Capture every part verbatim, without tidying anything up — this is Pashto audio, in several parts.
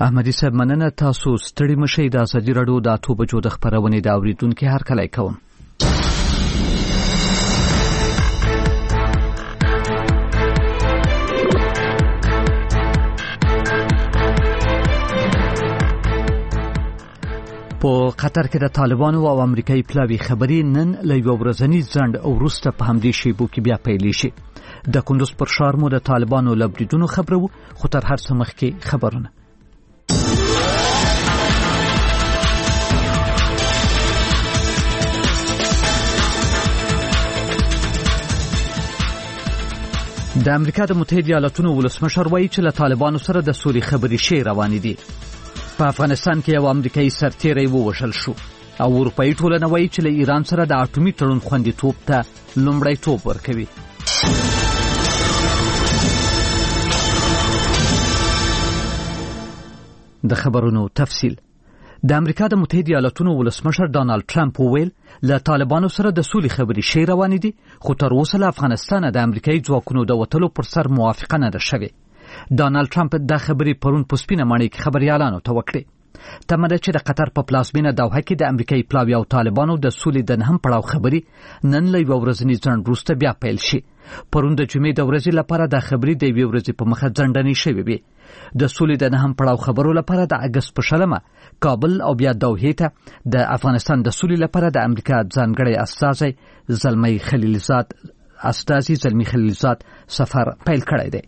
احمدي صاحب مننه. تاسو ستړي مشئ. د ازادي راډیو د اتو بجو د خبرونې د اوریدونکو هر کله کوم. په قطر کې د طالبانو او امریکایي پلاوي خبرې نن له یو ورځني ځنډ او وروسته په همدې شیبو کې بیا پیل شي. د کندوز پر ښار مو د طالبانو له بریدونو خبرو، خو تر هر څه مخکې خبرونه. د امریکا د متحده ایالاتونو ولسمشر وایي چې له طالبانو سره د سولې خبرې شي روانې دي. په افغانستان کې یو امریکایي سرتیری ووژل شو او اروپایي ټولنه وایي چې له ایران سره د اټومي تړون خوندیتوب ته لومړیتوب ورکوي. د خبرونو تفصیل. د امریکا د متحده ایالاتونو ولسمشر ډانلډ ټرمپ وویل له طالبانو سره د سولې خبرې شي روانې دي، خو تر اوسه له افغانستانه د امریکایي ځواکونو د وتلو پر سر موافقه نه ده شوې. ډانلډ ټرمپ دا خبرې پرون په سپینه ماڼۍ کې خبريالانو ته وکړې. تمه ده چې د قطر په پلازمینه دوحه کې د امریکایي پلاوي او طالبانو د سولې د نهم پړاو خبرې نن له یو ورځني ځنډ وروسته بیا پیل شي. پرون د جمعې د ورځې لپاره د خبرې د یوې ورځې په مخه ځنډنې شوې وي. د سولې د نهم پړاو خبرو لپاره د اگست په شلمه کابل او بیا دوحه ته د افغانستان د سولې لپاره د امریکا ځانګړی استازی زلمی خلیلزاد استازي زلمی خلیلزاد سفر پیل کړی دی.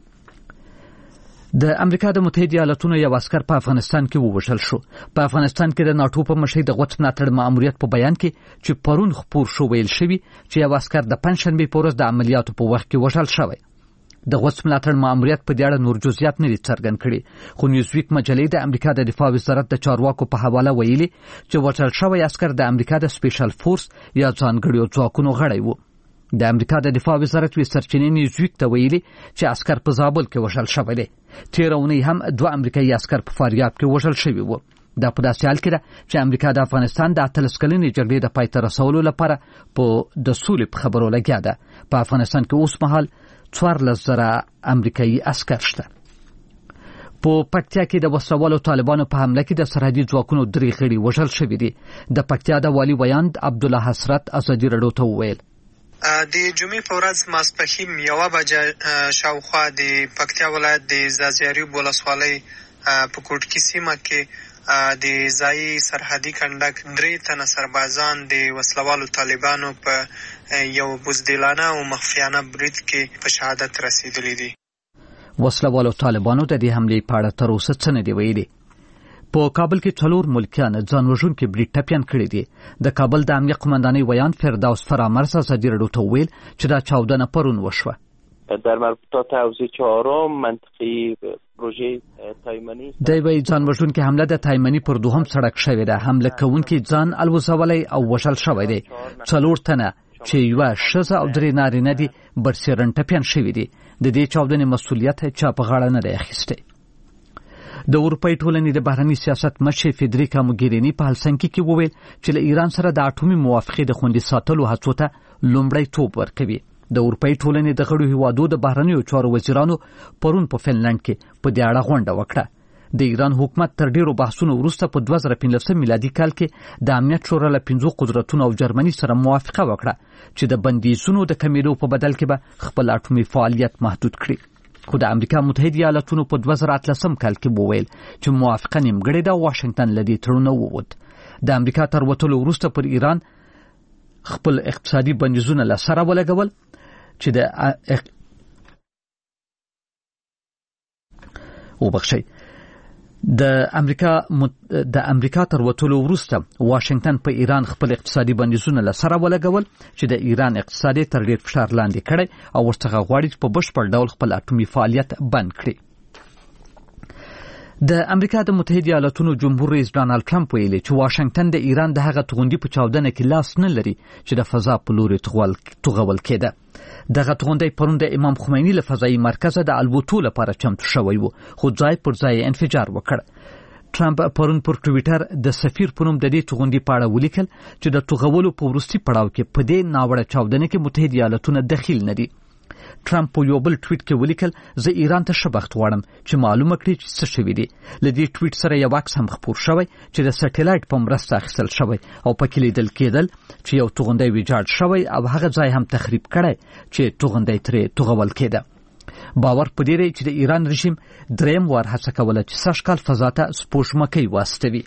د امریکا د متحده ایالاتونو یو عسكر په افغانستان کې ووژل شو. په افغانستان کې د ناتو په مشرۍ د غوڅ ملاتړ ماموریت په بیان کې چې پرون خبر شو ویل شوی چې یو عسكر د پنځشنبه په ورځ د عملیاتو په وخت کې وژل شوی. د غوڅ ملاتړ ماموریت په دې اړه نور جزئیات نه دي څرګند کړي، خو نیوزویک مجلې د امریکا د دفاع وزارت د چارواکو په حواله ویلي چې وژل شوی عسكر د امریکا د سپیشل فورس یا ځانګړو ځواکونو غړی و. د امریکا د دفاع وزارت وی سرچینې نیوزویک ته ویلي چې عسكر په زابل کې وژل شوی دی. تیر اونۍ هم دوه امریکایي عسكر په فاریاب کې وژل شوي وو. دا په داسې حال کې ده چې امریکا د افغانستان د اتلس کلنې جګړې د پای ته رسولو لپاره په د سولې په خبرو لګیا ده. په افغانستان کې اوس مهال څوارلس زره امریکایي عسكر شته. په پکتیا کې د وسوالو طالبانو په حمله کې د سرحدي ځواکونو درې غړي وژل شوي دي. د پکتیا د والي ویاند عبدالله حسرت ازادي راډیو ته وویل د جمعې په ورځ ماسپښین یوه بجه شاوخوا د پکتیا ولایت د زازیاریوب ولسوالۍ په کوټکي سیمه کې د ځایي سرحدي کنډک درې تنه سربازان د وسلوالو طالبانو په یو بزدلانه او مخفیانه برید کې په شهادت رسیدلی دي. وسلوالو طالبانو د دې حملې په اړه تر اوسه څه نه دی ویلي. په کابل کې څلور ملکیان ځان وژونکي برید ټپیان کړي دي. د کابل د امنیه قومندانۍ ویان فردوس فرامرز ازادي راډیو ته ویل چې دا چاودنه پرون وشوه. در مربوطات حوزه چهارم منطقه پروژه تایمنی د وی ځان وژونکي حمله د تایمنی پر دوهم سړک شوې ده. حمله کوونکي ځان الوزولای او وشل شوی دی. څلور تنه چې یو شزه او درې نارینه دي برسېرن ټپیان شوي دي. د دې چاودنې مسؤلیت چا په غاړه نه دی اخیستی. د اروپای ټولنې د بهرنی سیاست مشر فدریکا موګرینی په هلسنکي کې وویل چې له ایران سره د اټومي موافقې د خوندي ساتلو هڅو ته لومړیتوب ورکوي. د اروپای ټولنې د غړو هیوادو د بهرنیو چارو وزیرانو پرون په فنلند کې په دې اړه غونډه وکړه. د ایران حکومت تر ډیرو بحثونو وروسته په دوه زره پنځلس میلادي کال کې د امنیت شورا له پنځو قدرتونو او جرمني سره موافقه وکړه چې د بندیزونو د کمیدو په بدل کې به خپل اټومي فعالیت محدود کړي. خو د امریکا متحده ایالاتونو په دوه زره اتلسم کال کې وویل چې موافقه نیمګړې ده. واشنگټن لدی تړون ووت. د امریکا تر وتلو وروسته پر ایران خپل اقتصادي بندیزونه له سره ولګول چې د وبخښي د امریکا د امریکا تر وتلو وروسته واشنگټن په ایران خپل اقتصادي بندیزونه له سره ولګول چې د ایران اقتصادي تر ډیر فشار لاندې کړي او ورڅخه غواړي په بشپړ ډول خپل اټومي فعالیت بند کړي. د امریکا د متحده ایالاتونو جمهور رئیس ډانلډ ټرمپ ویلي چې واشنگټن د ایران د هغه توغندي په چاودنه کې لاس نه لري چې د فضا په لوري توغول کېده. دغه توغندی پرون د امام خمیني له فضایي مرکزه د الوتو لپاره چمتو شوی و، خو ځای پر ځای انفجار وکړ. ټرمپ پرون پر ټویټر د سفیر په نوم د دې توغندي په اړه ولیکل چې د توغولو په وروستي پړاو کې په دې ناوړه چاودنه کې متحده ایالاتونه دخیل نه دي. ټرمپ په یو بل ټویټ کې ولیکل زه ایران ته شبخت غواړم چې معلومه کړي چې څه شوي دي. له دې ټویټ سره یو عکس هم خپور شوی چې د سټلایټ په مرسته اخیستل شوی او پکې لیدل کېدل چې یو توغندی ویجاړ شوی او هغه ځای هم تخریب کړی چې توغندی ترې توغول کېده. باور په دې دی چې د ایران رژیم دریم وار هڅه کوله چې سږ کال فضا ته سپوږمکۍ واستوي.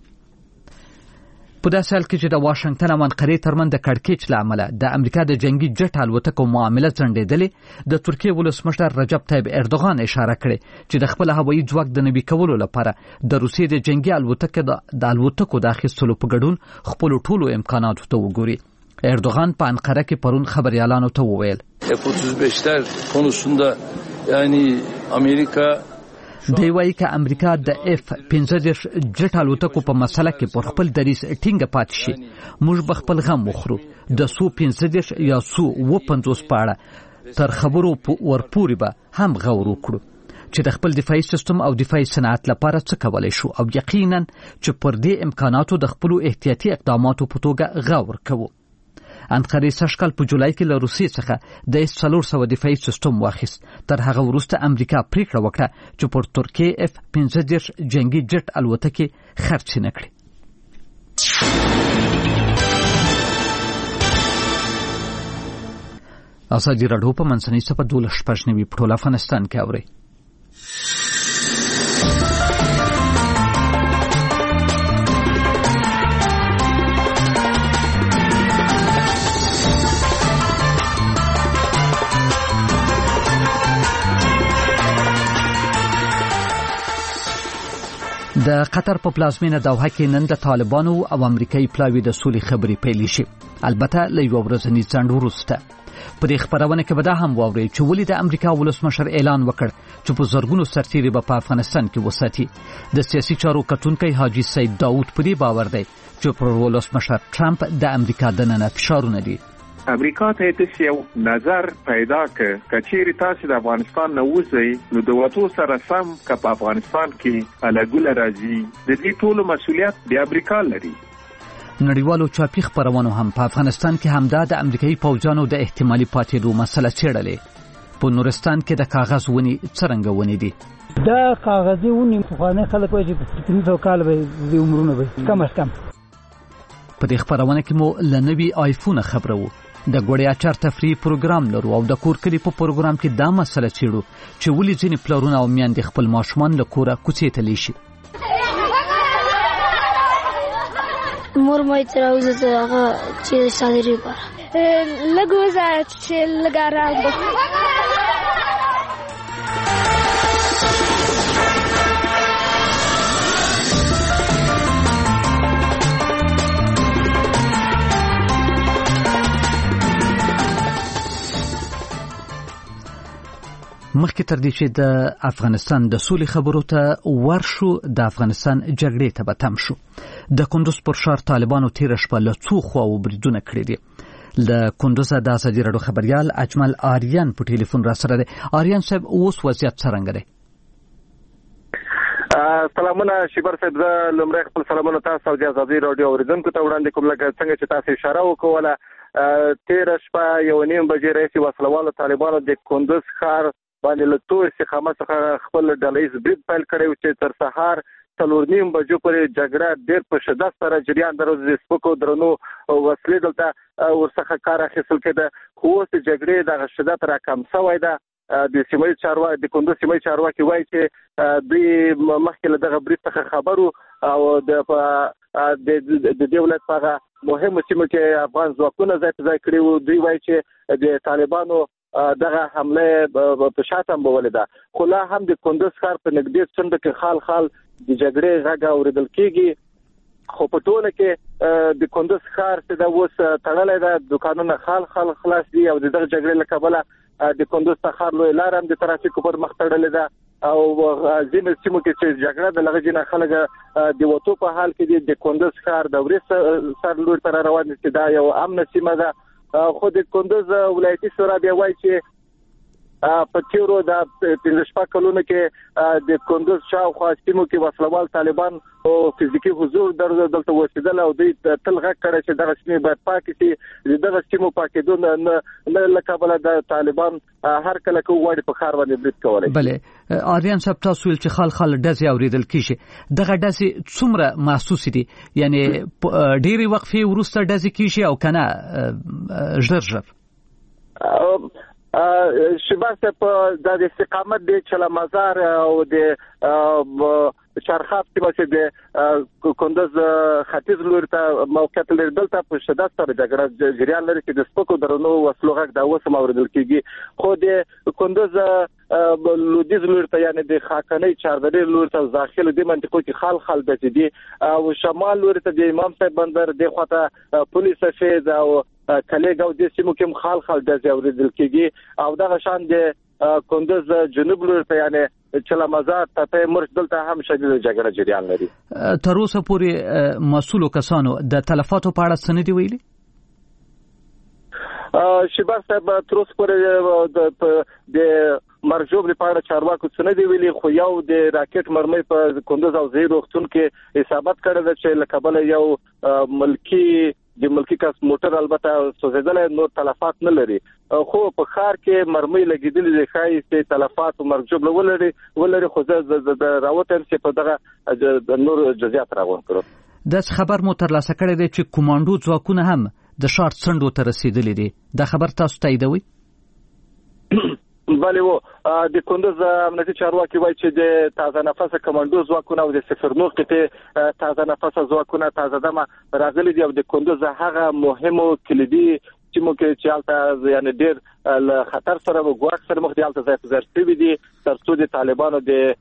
په داسې حال کې چې د واشنگټن او انقرې ترمنځ د کړکېچ له امله د امریکا د جنگي جټ الوتکو معامله ځنډېدلې، د ترکیې ولسمشر رجب طیب اردوغان اشاره کړې چې د خپل هوایي ځواک د نوي کولو لپاره د روسیې د جنگي الوتکو د الوتکو د اخیستلو په ګډون خپل ټولو امکاناتو ته وګوري. اردوغان په انقره کې پرون خبريالانو ته وویل اف اتوز بیش در konusunda یعنی امریکا دی وايي چې امریکا د اف پنځه دېرش جټ الوتکو په مسله کې پر خپل دریځ ټینګ پاتې شي. موږ به خپل غم وخورو. د سو پنځه دېرش یا سو و پنځوس په اړه تر خبرو ورپورې به هم غور وکړو چې د خپل دفاعي سیستم او دفاعي صنعت لپاره څه کولای شو او یقینا چې پر دې امکاناتو د خپل احتیاطي اقداماتو په توګه غور کوو. انقره سږ کال په جولای کې له روسیې څخه د اس څلور سوه دفاعي سیستم واخیست. تر هغه وروسته امریکا پریکړه وکړه چې پر ترکیې اف پنځه دېرش جنگي جټ الوتکې خرڅ نه کړي. ازادي راډیو په منځنۍ صفحه دولس شپږ نوي په ټول افغانستان کې اوري. د قطر په پلازمینه دوحه کې نن د طالبانو او امریکایي پلاوي د سولې خبرې پیل شي، البته له یو ورځني ځنډ وروسته. په دې خبرونه کې به دا هم واورئ چې ولې د امریکا ولسمشر اعلان وکړ چې په زرګونو سرتیري به په افغانستان کې وساتي. د سیاسي چارو کتونکی حاجی سید داود په دې باور دی چې پر ولسمشر ټرمپ د امریکا دننه فشارونه دي. امریکا ته د یو نظر پیدا ک کچېری تاسو د افغانستان نه وځي نو د وټو سره سم ک په افغانستان کې الګول راځي د دې ټولو مسولیت د امریکا لري. نړیوالو چاپی خبرونو هم په افغانستان کې همدا د امریکایي پوځانو د احتمالي پاتېدو مسله څېړلې. په نورستان کې د کاغذ ونی څرنګه ونی دي؟ دا کاغذي ونی خو خلک وایي چې پنځه کال به د عمرونه به کم از کم. په دې خبرونه کې مو لنوي آیفون خبرو د ګوړیا چار تفریح پروګرام لرو او د کور کلی په پروګرام کې دا مسله چیرو چې ولې ځینې پلرونه او میندې خپل ماشومان له کوره کوڅې ته لیشي. مور مې تر اوسه هغه چې سالري پر لګوزه چې لګاره مخکې تر دې چې د افغانستان د سولې خبرو ته ورشو د افغانستان جګړې ته به تم شو. د کندوز پر ښار طالبانو تېره شپه له څو خواوو بریدونه کړي دي. له کندوزه د ازادي راډیو خبریال اجمل آریان په ټلیفون را سره دی. آریان صاحب اوس وضعیت څرنګه دی؟ سلامونه شیبر صاحب، زه لومړی خپل سلامونه تاسو او د ازادي راډیو اوریدونکو ته وړاندې کوم. لکه څنګه چې تاسو اشاره وکوله تېره شپه یو نیم بجې رئیس وسلوالو طالبانو د کندوز ښار باندې له تور استقامت څخه خپل ډلهییز برید پیل کړی و چې تر سهار څلور نیم بجو پورې جګړه ډېر په شدت سره جریان درلود. د سپکو درنو وسلې دلته ورڅخه کار اخیستل کېده، خو اوس د جګړې دغه شدت راکم شوی ده. د سیمه چارواکي د کندوز سیمه چارواکي وایي چې دوی مخکې له دغه برید څخه خبرو او د د دې ولایت په هغه مهمو سیمو کې افغان ځواکونه ځای په ځای کړي وو. دوی وایي چې د طالبانو دغه حمله په شاته بوله ده، خو لا هم د کندوز ښار په نږدې څنډه کې خال خال د جګړې غږ اوریدل کېږي. خو په ټوله کې د کندوز ښار چې دا اوس تړلی ده، دکانونه خال خال خلاص دي او دغه جګړې له کبله د کندوز ښار لوی لار هم د ترافیکو پر مخ تړلې ده او ځینې سیمو کې چې جګړه د لغه جنا خلک د وټو په حال کې دي. د کندوز ښار د ورې سر لور تر روان دي، دا یو امن سیمه ده. خو د کندوز ولایتي شورا بیا وایي چې په تیرو د پنځه شپږ کلونو کې د کندوز شاوخوا سیمو کې وسلوال طالبان او فزیکی حضور دلته وسیدل او دوی تل غږ کړی چې دغه سیمې باید پاکې شي. دغه سیمو پاکېدو نه له کبله د طالبان هر کله که وغواړي په ښار باندې برید کولی. بله آریان صاحب تاسو ویل چې خال خال ډزې اورېدل کېږي، دغه ډزې څومره محسوس دي؟ یعنی ډېرې وقفې وروسته ډزې کېږي او که نه ژر ژر؟ شباس په د استقامت د چلا مزار او د چرخاب کې چې د کندوز ختیځ لور ته موقعیت لري، دلته په شدت سره جګړه جریان لري چې د سپکو درنو وسلو غږ دا اوس هم اورېدل کېږي. خو د کندوز لویدیځ لور ته یعنی د خاکنۍ چاردرې لور ته داخل دي منطقو کې خال خال دي دي او شمال لور ته د امام صاحب بندر د خواته پولیس فیض او کلیګ او د سیمو کې خال خال د اورېدل کېږي او دغه شان د کندوز جنوب لور ته یعنی چلا مزار ته مرش دلته هم شدید جګړه جریان لري. تر اوسه پورې مسؤلو کسانو د تلفاتو په اړه څه نه دي ویلي؟ شباس صاحب تر اوسه پورې د مرجوب لپاره چارواکو څه نه دی ویلي، خو یو د راکټ مرمۍ په کندوز او زیرو وختون کې اصابت کړی ده چې له کبله یو ملکی د ملکی کس موټر البته سوځیدل نور تلفات نه لري، خو په ښار کې مرمۍ لګیدلې دي ښایي چې تلفات او مرجوب ولري ولري خو د راوتل چې په دغه نور جزئیات راغون کړو. د خبر مو ترلاسه کړی دی چې کمانډو ځواکونه هم د ښار څنډو ته رسیدلي دي، دا خبر تاسو تاییدوي؟ بله و د کندوز امنیتي چارواکي وایي چې د تازه نفسه کمانډو ځواکونه او د صفرنو قطعې تازه نفسه ځواکونه تازه دمه راغلي دي او د کندوز هغه مهمو کلیدي سیمو کې چې هلته یعنی ډېر له خطر سره او ګواښ سره مخ دي هلته ځای په ځای شوي دي تر څو د طالبانو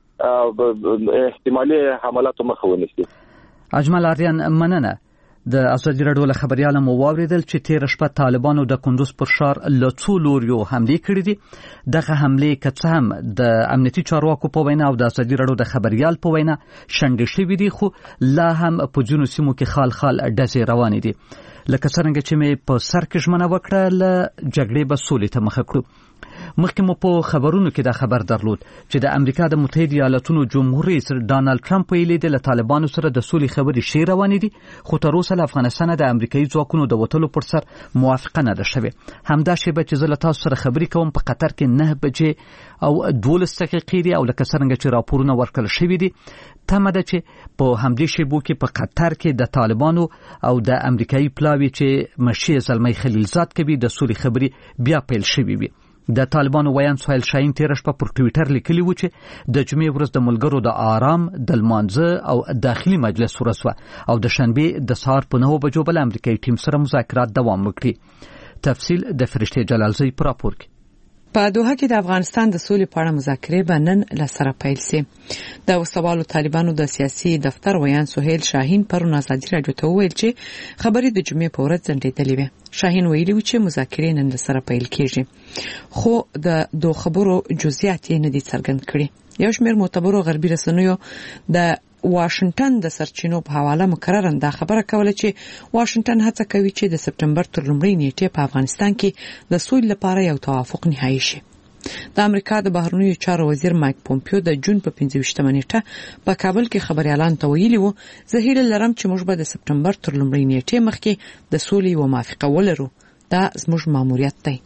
د احتمالي حملاتو مخه ونیسي. اجمل آریان مننه. د ازادي راډیو له خبرياله مو واوریدل چې تیر شپه طالبانو د کندوز پر ښار له څو لوریو حمله کړې دي. دغه حمله که هم د امنیتي چارواکو په وینا او د ازادي راډیو د خبريال په وینا شنډې شوې دي، خو لا هم په ځینو سیمو کې خال خال ډزې روانې دي. لکه څنګه چې مې په سر کې ژمنه وکړه له جګړې به سولې ته مخه کړو. مخکې مو په خبرونو کې دا خبر درلود چې د امریکا د متحده ایالاتونو جمهور رئیس ډانلډ ټرمپ ویلي دی له طالبانو سره د سولې خبرې شي روانې دي، خو تر اوسه له افغانستان د امریکایي ځواکونو د وټلو پر سر موافقه نه ده شوې. همدا شیبه چې زه له تاسو سره خبرې کوم په قطر کې نه بجې او دولس دقیقې دي او لکه څنګه چې راپورونه ورکړل شوي دي تمه ده چې په همدې شیبو کې په قطر کې د طالبانو او د امریکایي پلاوي چې مشي زلمی خلیلزاد کوي د سولې خبرې بیا پیل شوي وي. د طالبانو ویان سهیل شاهین تیر شپه پر ټوئیټر لیکلی و چې د جمعې ورځ د ملګرو د آرام د لمانځه او داخلي مجلس ورسوه او د شنبه د سهار په نهه بجو بل امریکایي ټیم سره مذاکرات دوام وکړي. تفصیل د فرشته جلالزی پر راپور کې. په دوحه کې د افغانستان د سولې په اړه مذاکرې به نن له سره پیل شي. د وسوالو طالبانو د سیاسي دفتر ویان سهیل شاهین پرون ازادي راډیو ته وویل چې خبرې د جمعې په ورځ ځنډېدلې وې. شاهین ویلي و چې مذاکرې نن له سره پیل کېږي، خو د دوه خبرو جزئیات یې نه دي څرګند کړي. یو شمېر معتبرو غربي رسنیو د واشنگټن د سرچینو په حواله مکررا دا خبره کوله چې واشنگټن هڅه کوي چې د سپټمبر تر لومړۍ نیټې په افغانستان کې د سولې لپاره یو توافق نهایی شي. د امریکا د بهرنیو چارو وزیر مایک پومپیو د جون په پنځه ویشتمه نیټه په کابل کې خبريالان ته ویلي وو زه هیله لرم چې موږ به د سپټمبر تر لومړۍ نیټې مخکې د سولې یو موافقه ولرو. دا زموږ ماموریت دی.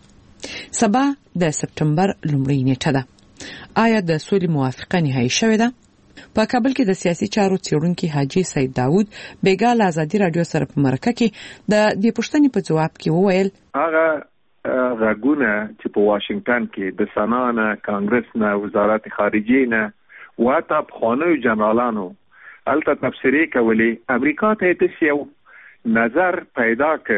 سبا د سپټمبر لومړۍ نیټه ده. آیا د سولې موافقه نهایی شوې ده؟ په کابل کې د سیاسي چارو څېړونکي حاجی سید داوود بیګا له ازادي راډیو سره په مرکه کې د دې پوښتنې په جواب کې وویل هغه غږونه چې په واشنگټن کې د سنا نه، کانګرس نه، وزارت خارجه نه واته پخوانیو جنرالانو البته تفسیرې کولې امریکا ته تاسو یو نظر پیدا ک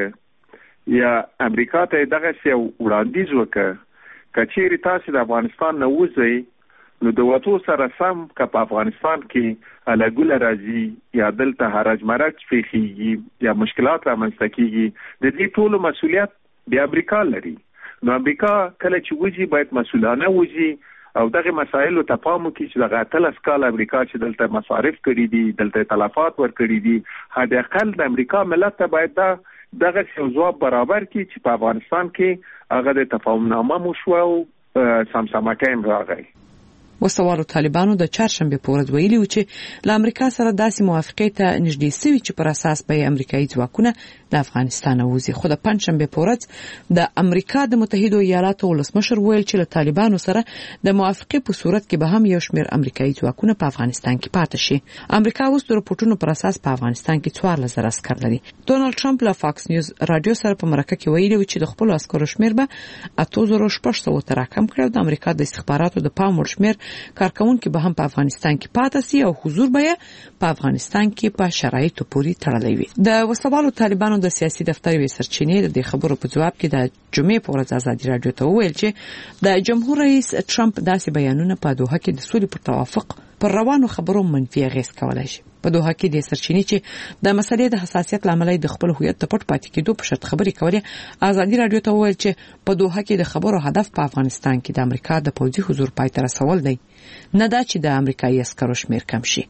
یا امریکا ته دغه یو وړاندیز وکړ کچېری تاسو د افغانستان نه وځئ نو د وټو سره سم که په افغانستان کې الګول راځي یا دلته هرج مرج فيخيږي یا مشکلات رامنځته کیږي د دې ټولو مسؤلیت د امریکا لري. نو امریکا کله چې وځي باید مسؤلانه وځي او دغه مسایلو ته پام وکړي چې دغه اتلس کال امریکا چې دلته مصارف کړي دي، دلته تلفات ورکړي دي، حد اقل د امریکا ملت ته باید دا دغه ځواب برابر کړي چې په افغانستان کې هغه د تفاهم نامه مو شو او سمسمکه هم راغی. وسوالو طالبانو د چهارشنبه په ورځ ویلي و چې له امریکا سره داسې موافقې ته نږدې سوي چې پر اساس به امریکایي ځواکونه د افغانستان ووځي. خو د پنځشنبه په ورځ د امریکا د متحده ایالاتو ولسمشر ویل چې له طالبانو سره د موافقې په صورت کې به هم یو شمېر امریکایي ځواکونه په افغانستان کې پاتې شي. امریکا اوس د رپورټونو پر اساس په افغانستان کې څوارلس زره عسکر لري. ډونالد ټرمپ له فاکس نیوز رادیو سره په مرکه کې ویلي و چې د خپل عسکرو شمېر به اته زره شپږ سوه ته راکم کړي او د امریکا د استخباراتو د پام وړ شمېر کارکونکو به هم په افغانستان کې پاتې سي او حضور به په افغانستان کې په شرایطو پورې تړلی وي. د وسوالو طالبانو د سیاسي دفتر وی سرچینې د خبرو په جواب کې د جمعې په ورځ ازادي رادیو ته وویل چې د جمهور رئیس ټرمپ داسې بیانونه په دوحه کې د سولې پر توافق پر روانو خبرو منفي اغېز کولای شي. په دوحه کې د سرچینې چې د مسلې د حساسیت لامل د خپل هویت ته پټ پاتې کېدو په شرط خبرې کولې ازادي رادیو ته وویل چې په دوحه کې د خبرو هدف په افغانستان کې د امریکا د پوځي حضور پای ته رسول دی، نه دا چې د امریکایي عسکرو شمېر کم شي.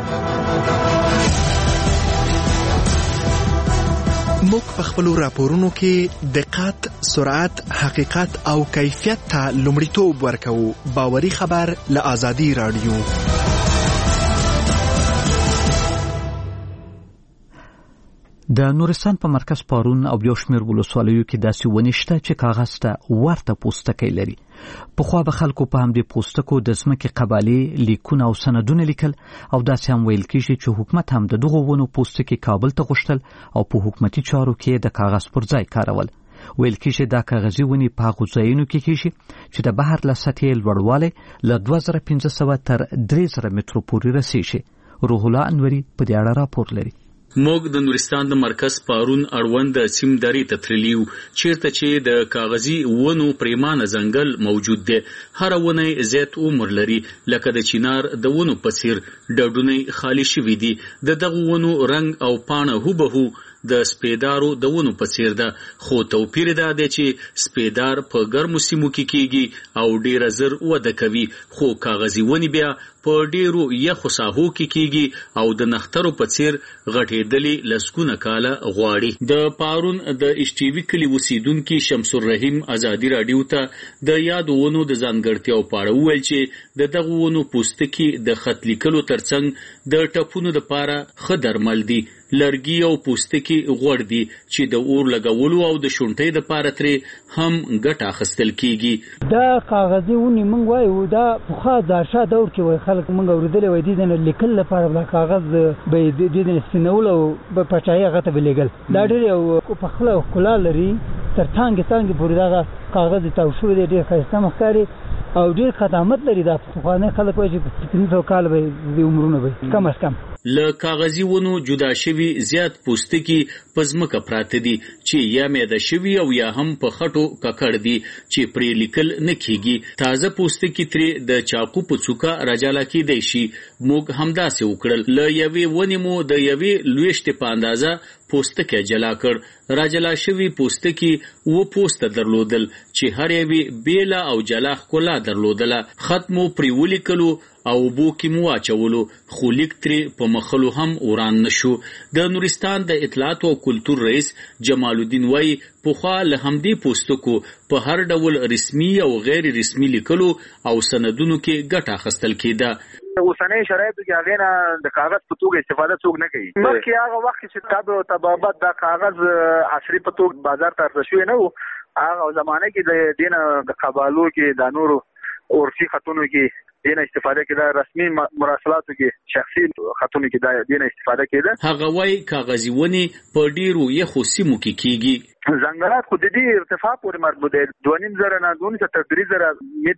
موږ په خپل راپورونو کې دقت، سرعت، حقیقت او کیفیت ته لومړیتوب ورکوو. باوري خبر له ازادي رادیو. د نورستان په مرکز پارون او یو شمېر ولسوالیو کې داسې ونې شته چې کاغذ ته ورته پوستکی لري. پخوا به خلکو په همدې پوستکو د ځمکې قبالې، لیکونه او سندونه لیکل او داسې هم ویل کېږي چې حکومت هم د دغو ونو پوستکي کابل ته غوښتل او په حکومتي چارو کې د کاغذ پر ځای کارول. ویل کېږي دا کاغذي ونې په هغو ځایونو کې کېږي چې د بحر له سطحې لوړوالی له دوه زره پنځه سوه تر درې زره مترو پورې رسیږي. روح الله انوري په دې اړه راپور لري. موږ د نورستان د مرکز پارون اړوند د سیم درې ته تللیو چیرته چې د کاغذي ونو پریمانه ځنګل موجود دی. هر ونه زیات عمر لري، لکه د چینار د ونو په څیر ډډونه خالی شوي دي. د دغه ونو رنګ او پاڼه هوبهو د سپیدارو د ونو په څیر ده، خو توپیر دا دی چې سپیدار په ګرمو سیمو کې کیږي او ډیره زر وده کوي، خو کاغذي ونې بیا په ډیرو یخو ساحو کې کیږي او د نخترو په څیر غټېدلې لسګونه کاله غواړي. د پارون د اشټیوي کلي اوسیدونکي شمس الرحیم ازادي رادیو ته د یادو ونو د ځانګړتیاو په اړه وویل چې د دغو ونو پوستکي د خط لیکلو ترڅنګ د ټپونو دپاره ښه درمل دي. لرګي او پوستکي غوړ دي چې د اور لګولو او د شونټۍ دپاره ترې هم ګټه اخیستل کیږي. دا کاغذي ونې موږ وایو دا پخوا ځاشه دور کې وایي خلک موږ اورېدلی وایي دې نه لیکل لپاره به کاغذ به یې دې نه سپینول او به پټایي هغه ته به لیږل. دا ډېر یو پخله او ښکلا لري، تر څانګې څانګې پورې دغه کاغذ تاو شوی دی، ډېر ښایسته ښکاري او ډېر قدامت لري. دا پخواني خلک وایي چې پنځه سوه کاله به د عمرونه به کم از کم. له کاغذي ونو جدا شوي زیات پوستکي په ځمکه پراته دي چې یا میده شوي او یا هم په خټو ککړ دي چې پرې لیکل نه کیږي. تازه پوستکي ترې د چاقو په څوکه راجلا کیدی شي. موږ همداسې وکړل. له یوې ونې مو د یوې لویشتې په اندازه پوستکی جلا کړ. راجلا شوي پوستکي و پوسته درلودل چې هر یوې بیله او جلا ښکلا درلودله. خط مو پرې ولیکلو او بو کې مو واچولو، خو لیک ترې په مخلو هم وران نشو. د نورستان د اطلاعات او کلتور رئیس جمال الدین وای پخوا له همدې پوستکو په هر ډول رسمي او غیر رسمي لیکلو او سندونو کې ګټه اخیستل کېده. اوسنۍ شرایطو کې هغې نه د کاغذ په توګه استفاده څوک نه کوي. مخکې هغه وخت چې طب او طبابت دا کاغذ عصري په توګه بازار ته عرضه شوی نه و، هغه زمانه کې د دې نه د قبالو کې د نورو عرفي خطونو کې دینه استفاده کېده، رسمي مراسلاتو کې شخصي خطونو کې دا دینه استفاده کېده. هغه وایي کاغذي ونې په ډیرو یخو سیمو کې کیږي. ځنګلات خو د دې ارتفاع پورې مربوط دی. دوه نیم زره نه دوه نیم تر درې زره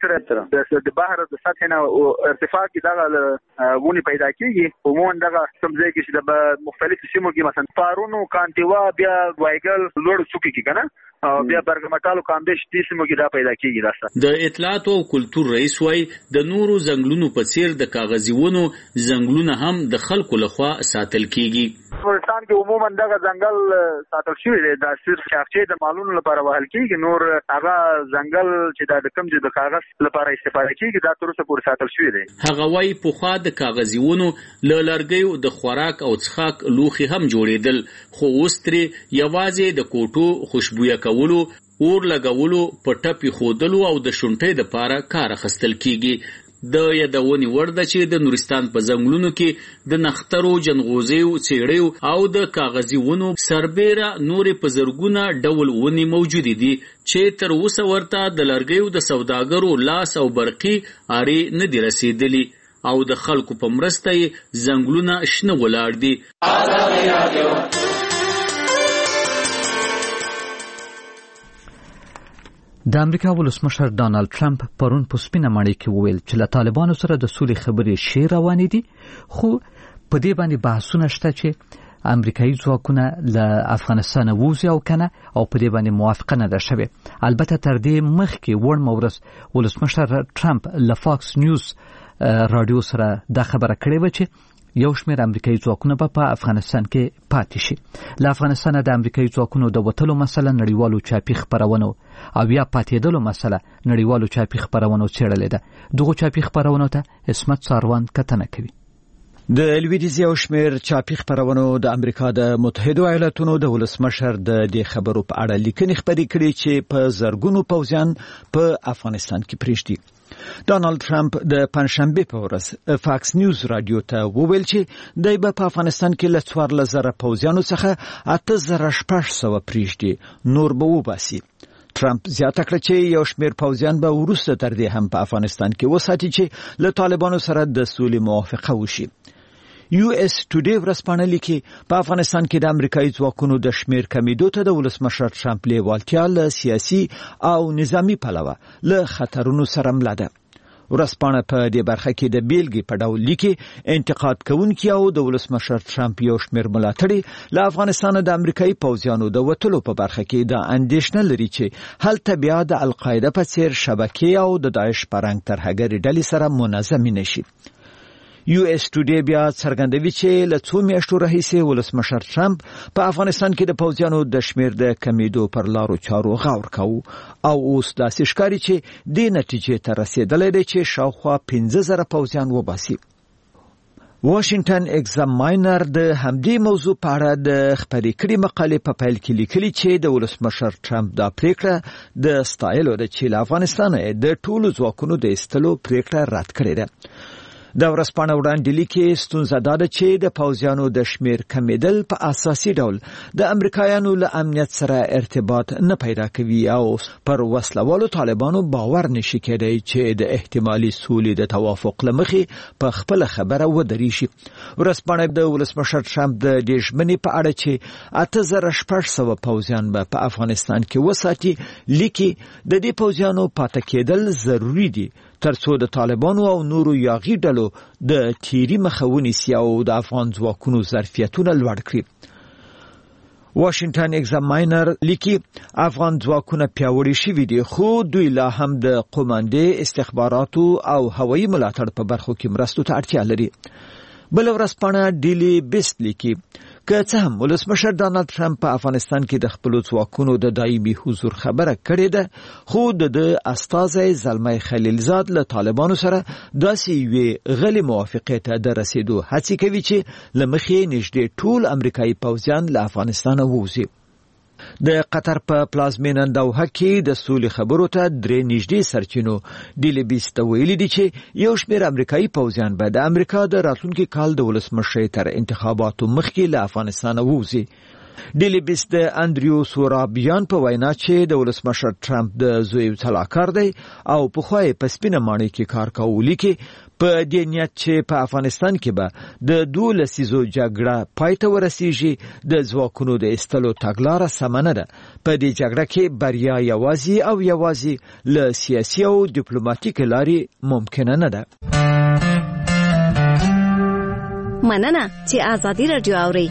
متره د بحر د سطح نه ارتفاع کې دغه ونې پیدا کېږي. عموما دغه کوم ځای کې چې د مختلفو سیمو کې مثلا پارون او کانتیوا بیا وایګل لوړ څوکې کې که نه او بیا برګمټال او کامدیش دې سیمو کې دا پیدا کېږي. د اطلاعات او کلتور رئیس وایي د نورو ځنګلونو په څیر د کاغذي ونو ځنګلونه هم د خلکو لخوا ساتل کېږي. افغانستان کې عموما دغه ځنګل ساتل شوی دی. دا صرف شاخچې د مالونو لپاره وهل کېږي، نور هغه ځنګل چې دا د کوم چې د کاغذ لپاره استفاده کېږي دا تر اوسه پورې ساتل شوی دی. هغه وایي پخوا د کاغذي ونو له لرګیو د خوراک او څښاک لوښي هم جوړېدل، خو اوس ترې یوازې د کوټو خوشبویه کولو اور لګولو په ټپي خودلو او د شونټۍ د پاره کار اخیستل کیږي. د یادونې وړ ده چې د نورستان په ځنګلونو کې د نخترو، جنغوزیو، څېړیو او د کاغذي ونو سربیره نورې په زرګونه ډول ونې موجودې دي چې تر اوسه ورته د لرګیو د سوداګرو لاس او برقي آرې نه دي رسېدلي او د خلکو په مرسته یې ځنګلونه شنه ولاړ دي. د امریکا ولسمشر ډانلډ ټرمپ پرون په سپینه ماڼۍ کې وویل چې له طالبانو سره د سولې خبرې شې روانې دي، خو په دې باندې بحثونه شته چې امریکایي ځواکونه له افغانستان ووځي او کنه او په دې باندې موافقه نه ده شوې. البته تر دې مخکې وړ مورس ولسمشر ټرمپ له فاکس نیوز رادیو سره دا خبره کړې و چې یو شمېر امریکایي ځواکونه به په افغانستان کې پاتې شي. له افغانستانه د امریکایي ځواکونو د وتلو مسله نړیوالو چاپي خپرونو او یا پاتېدلو مسله نړیوالو چاپي خپرونو څېړلې ده. دغو چاپي خپرونو ته عصمت ساروان کتنه کوي. د لویدیځ یو شمېر چاپي خپرونو د امریکا د متحده ایالاتونو د ولسمشر د دې خبرو په اړه لیکنې خپرې کړې چې په زرګونو پوځیان په افغانستان کې پرېږدي. ډانلډ ټرمپ د پنځشنبه په ورځ فاکس نیوز رادیو ته وویل چې دوی به په افغانستان کې له څوارلس زره پوځیانو څخه اته زره شپږ سوه پرېږدي، نور به وباسي. ټرمپ زیاته کړه چې یو شمېر پوځیان به وروسته تر دې هم په افغانستان کې وساتي چې له طالبانو سره د سولې موافقه وشي. یو اس ټوډے ورځپاڼه لیکي په افغانستان کې د امریکایي ځواکونو د شمېر کمیدو ته د ولسمشر ټرمپ لیوالتیا له سیاسي او نظامی پلوه له خطرونو سره مله ده. ورځپاڼه په دې برخه کې د بیلګې په ډول لیکي انتقاد کوونکي او د ولسمشر ټرمپ یو شمېر ملاتړي له افغانستان د امریکایي پوځیانو د وتلو په برخه کې د اندېښنه لري چې هلته بیا د القاعده په څیر شبکې او د داعش په رنګ ترهګرې ډلې سره منظمې نشي. یو اس ټوډے بیا څرګندوي چې له څو میاشتو راهیسې ولسمشر ټرمپ په افغانستان کې د پوځیانو د شمېر د کمیدو پر لارو چارو غور کوي او اوس داسې ښکاري چې دې نتیجې ته رسېدلی دی چې شاوخوا پنځه زره پوځیان وباسي. واشنگټن ایگزاماینر د همدې موضوع په اړه د خپرې کړې مقالې په پیل کې لیکلي چې د ولسمشر ټرمپ دا پریکړه د ستایلو ده چې له افغانستانه د ټولو ځواکونو د ایستلو پریکړه رد کړې ده. د ورځپاڼه وړاندې لیکي ستونزه دا ده چې د پوځیانو د شمېر کمیدل په اساسي ډول د امریکایانو له امنیت سره ارتباط نه پیدا کوي او پر وسلوالو طالبانو باور نشي کېدای چې د احتمالي سولې د توافق لمخې په خپل خبره ودرېږي. ورځپاڼه د ولسمشر ټرمپ د دې ژمنې په اړه چې اته زره شپږ سوه پوځیان به په افغانستان کې وساتي لیکي د دې پوځیانو پاتې کېدل ضروري دي ترڅو د طالبانو او نورو یاغي ډلو د تیری مخه ونیسي او د افغان ځواکونو ظرفیتونه لوړ کړي. واشنگټن ایگزاماینر لیکي افغان ځواکونه پیاوړي شوي دي خو دوی لا هم د قوماندې استخباراتو او هوایي ملاتړ په برخو کې مرستو ته اړتیا لري. بل ورځپاڼه ډیلی بیست لیکي که څه هم ولسمشر ډانلډ ټرمپ په افغانستان کې د خپلو ځواکونو د دایمي حضور خبره کړې ده خو د استازی زلمی خلیلزاد له طالبانو سره داسې یوې غلې موافقې ته د رسېدو هڅې کوي چې له مخې نږدې ټول امریکایي پوځیان له افغانستانه ووځي. د قطر په پلازمینه دوحه کې د سولې خبرو ته درې نږدې سرچینو ډیلی بیست ویلي دي چې یو شمېر امریکایي پوځیان به د امریکا د راتلونکي کال د ولسمشرۍ تر انتخاباتو مخکې له افغانستانه ووځي. ډیلی بیست د اندریو سورابیان په وینا چې د ولسمشر ټرمپ د زوی طلاقار دی او پخوا یې په سپینه ماڼۍ کې کار کاوه لیکي په دې نیت چې په افغانستان کې به د دوه لسیزو جګړه پای ته ورسیږي د ځواکونو د ایستلو تګلاره سمه نه ده. په دې جګړه کې بریا یوازې او یوازې له سیاسي او ډیپلوماټیکې لارې ممکنه نه ده. مننه چې آزادي رادیو اوري.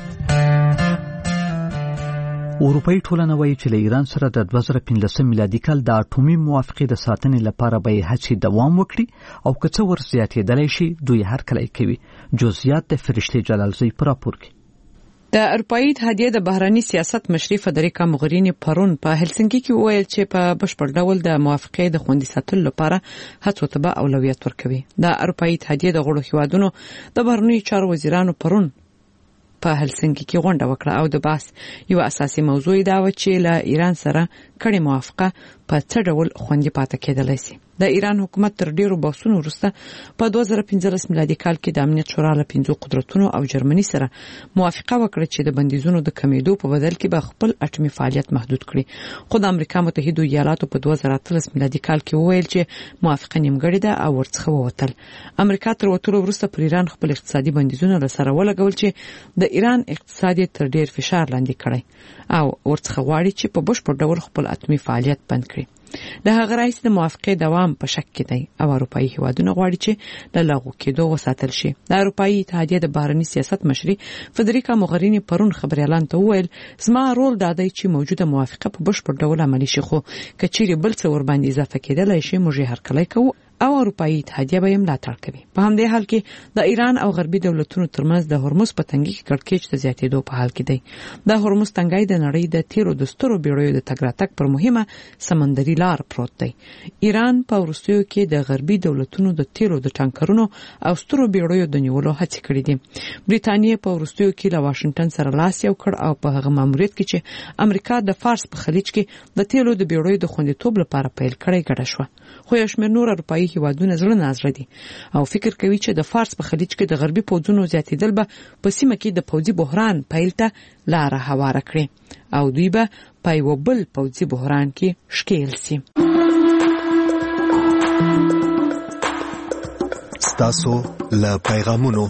اروپאי ټولنه وایي چې له ایران سره د دوه زره پنځلسم میلادي کال د اټومي موافقې د ساتنې لپاره به هڅې دوام وکړي او که څه ور زیاتېدلی شي دوی هر کله کوي. جزئیات د فرشتې جلالزی په راپور کې. د اروپאי اتحادیې د بهراني سیاست مشري فدریکا موغرینی پرون په هلسنکي کې وویل چې په بشپړ ډول د موافقې د خوندي ساتلو لپاره هڅو ته به اولویت ورکوي. د اروپאי اتحادیې د غړو هیوادونو د بهرنیو چارو وزیرانو پرون په هلسنکي کې غونډه وکړه او د بحث یو اساسي موضوع دا و چې له ایران سره کړي موافقه په څه ډول خوندي پاتې کېدلای شي. د ایران حکومت تر ډیرو بحثونو وروسته په دوه زره پنځلس میلادي کال کې د امنیت شورا له پنځو قدرتونو او جرمني سره موافقه وکړه چې د بندیزونو د کمیدو په بدل کې به خپل اټومي فعالیت محدود کړي. خو د امریکا متحده ایالاتو په دوه زره اتلس میلادي کال کې وویل چې موافقه نیمګړې ده او ورڅخه ووتل. امریکا تر وتلو وروسته پر ایران خپل اقتصادي بندیزونه له سره ولګول چې د ایران اقتصاد تر ډیر فشار لاندې کړی او ورڅخه غواړي چې په بشپړ ډول خپل اټومي فعالیت بند کړي. د هغه رئیس د موافقې دوام په شک کې دی او اروپאי هیوادونه غواړي چې د لغوه کېدو وساتل شي. د اروپאי اتحادیه د بهرنی سیاست مشري فدریکا موغرینی پرون خبريالان ته وویل زما رول دا دی چې موجوده موافقه په بشپړ ډول عملي شي، خو کچېری بل څه ور باندې اضافه کېدلای شي موږ هر کله کوو او اروپאי اتحادیه به ملاتړ کوي. په همدې حال کې د ایران او غربي دولتونو ترمنځ د هرمز په تنګي کې کړکېچ د زیاتېدو په حال کې دی. د هرمز تنګي د نړۍ د تیرو د سترو بیړیو د تګ راتګ پر مهمه سمندري لار پروت دی. ایران په وروستیو کې د غربي دولتونو د تیرو د ټانکرونو او سترو بیړیو د نیولو هڅې کړې دي. بریتانیا په وروستیو کې له واشنگټن سره لاس یو کړ او په هغه ماموریت کې چې امریکا د فارس په خلیج کې د تیلو د بیړیو د خوندیتوب لپاره پیل کړی ګډه شو. خو یو شمېر نور اروپאי هیوادونه زړه نازړه دي او فکر کوي چې د فارس په خلیج کې د غربي پوځونو زیاتېدل به په سیمه کې د پوځي بحران پیل ته لار هواره کړي او دوی به په یو بل پوځي بحران کې ښکېل شي. ستاسو له پیغامونو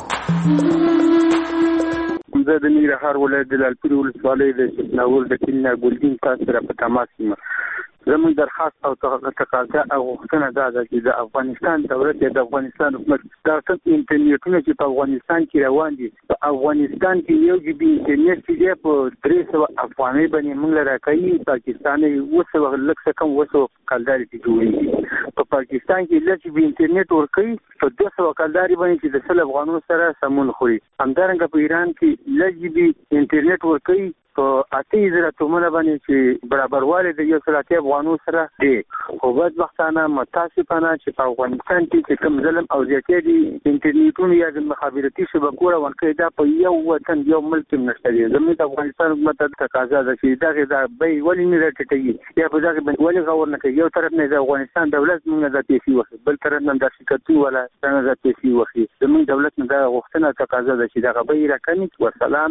زه د ننګرهار ولایت د لعلپورې ولسوالۍ د ناول د کلینا ګلدین تاسو سره په تماس یم. زموږ درخواست او تقاضا او غوښتنه دا ده چې د افغانستان دولت د افغانستان حکومت دا ټول انټرنیټونه چې په افغانستان کې روان دي په افغانستان کې یو جی بي انټرنیټ چې په درې سوه افغانۍ باندې موږ راکړي پاکستان یې وسو لکه څه کم وسو کلداري کې جوړیږي. په پاکستان کې لږ جی بي انټرنیټ ورکړي په دوه سوه کلداري باندې چې د سل افغانو سره سمون خوري. همدارنګه په ایران کې لږ جی بي انټرنیټ ورکړي په اته زره تومنه باندې چې برابرواله د یو سل افغانو سره دی. خو بدبختانه متاسفانه چې په افغانستان کې کوم ظلم او زیاتې دي انټرنیټونو یا د مخابراتي شبکو ورکړي دا په یو وطن یو ملک نشته دي. زموږ د افغانستان حکومت تقاضا ده چې دا دا به ولې نه راټیټي یا په دا باندې ولې غوړ نه کوي. یو طرف نه د افغانستان دولت موږ د پیسې وخت بل طرف نه د شرکتونو ولا څنګه د پیسې وخت زموږ دولت نه دا غوښتنه تقاضا ده چې دا غوړي راکني. والسلام.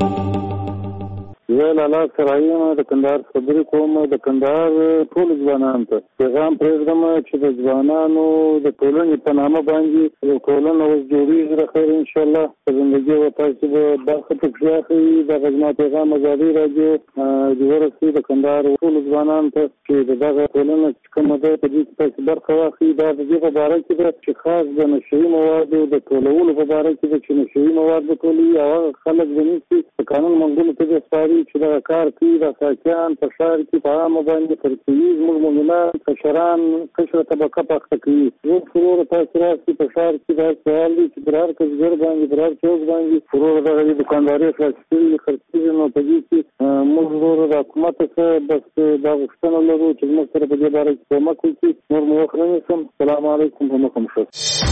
زه لالا سرایم د کندهار خبرې کوم. د کندهار ټول ځوانان ته پیغام پرېږدم چې د ځوانانو د ټولنې په نامه باندې یو ټولنه اوس جوړېږي د خیر انشاءالله په زندګي او تاسو به برخه پکې اخلئ. دغه زما پیغام ازادي راډیو د ورسوي د کندهار ټول ځوانانو ته چې دغه ټولنه کومه ده په دې کې تاسو برخه واخلئ. دا د دې په باره کې ده چې خاص د نشهیي موادو د ټولولو په باره کې ده چې نشهیي مواد به ټولوي او هغه خلک ونیسي د قانون منګولو ته سپاري چې دا کار کوي. د ساکیان په ښار کې په عامه باندې فرقوي زموږ مؤمنان کشران کشره طبقه پخته کوي. زموږ فروغ تاسو راسي په ښار کې دا سوال دی چې پر هر کسګر باندې پر هر چوک باندې فروغ دغه دکانداري خلاصېږي خرڅېږي. نو په دې کې موږ ورو د حکومت څخه بس دا غوښتنه لرو چې موږ سره په دې باره کې کومک وکړي. نور مو وخت نه نیسم. السلام علیکم په مخم ښه.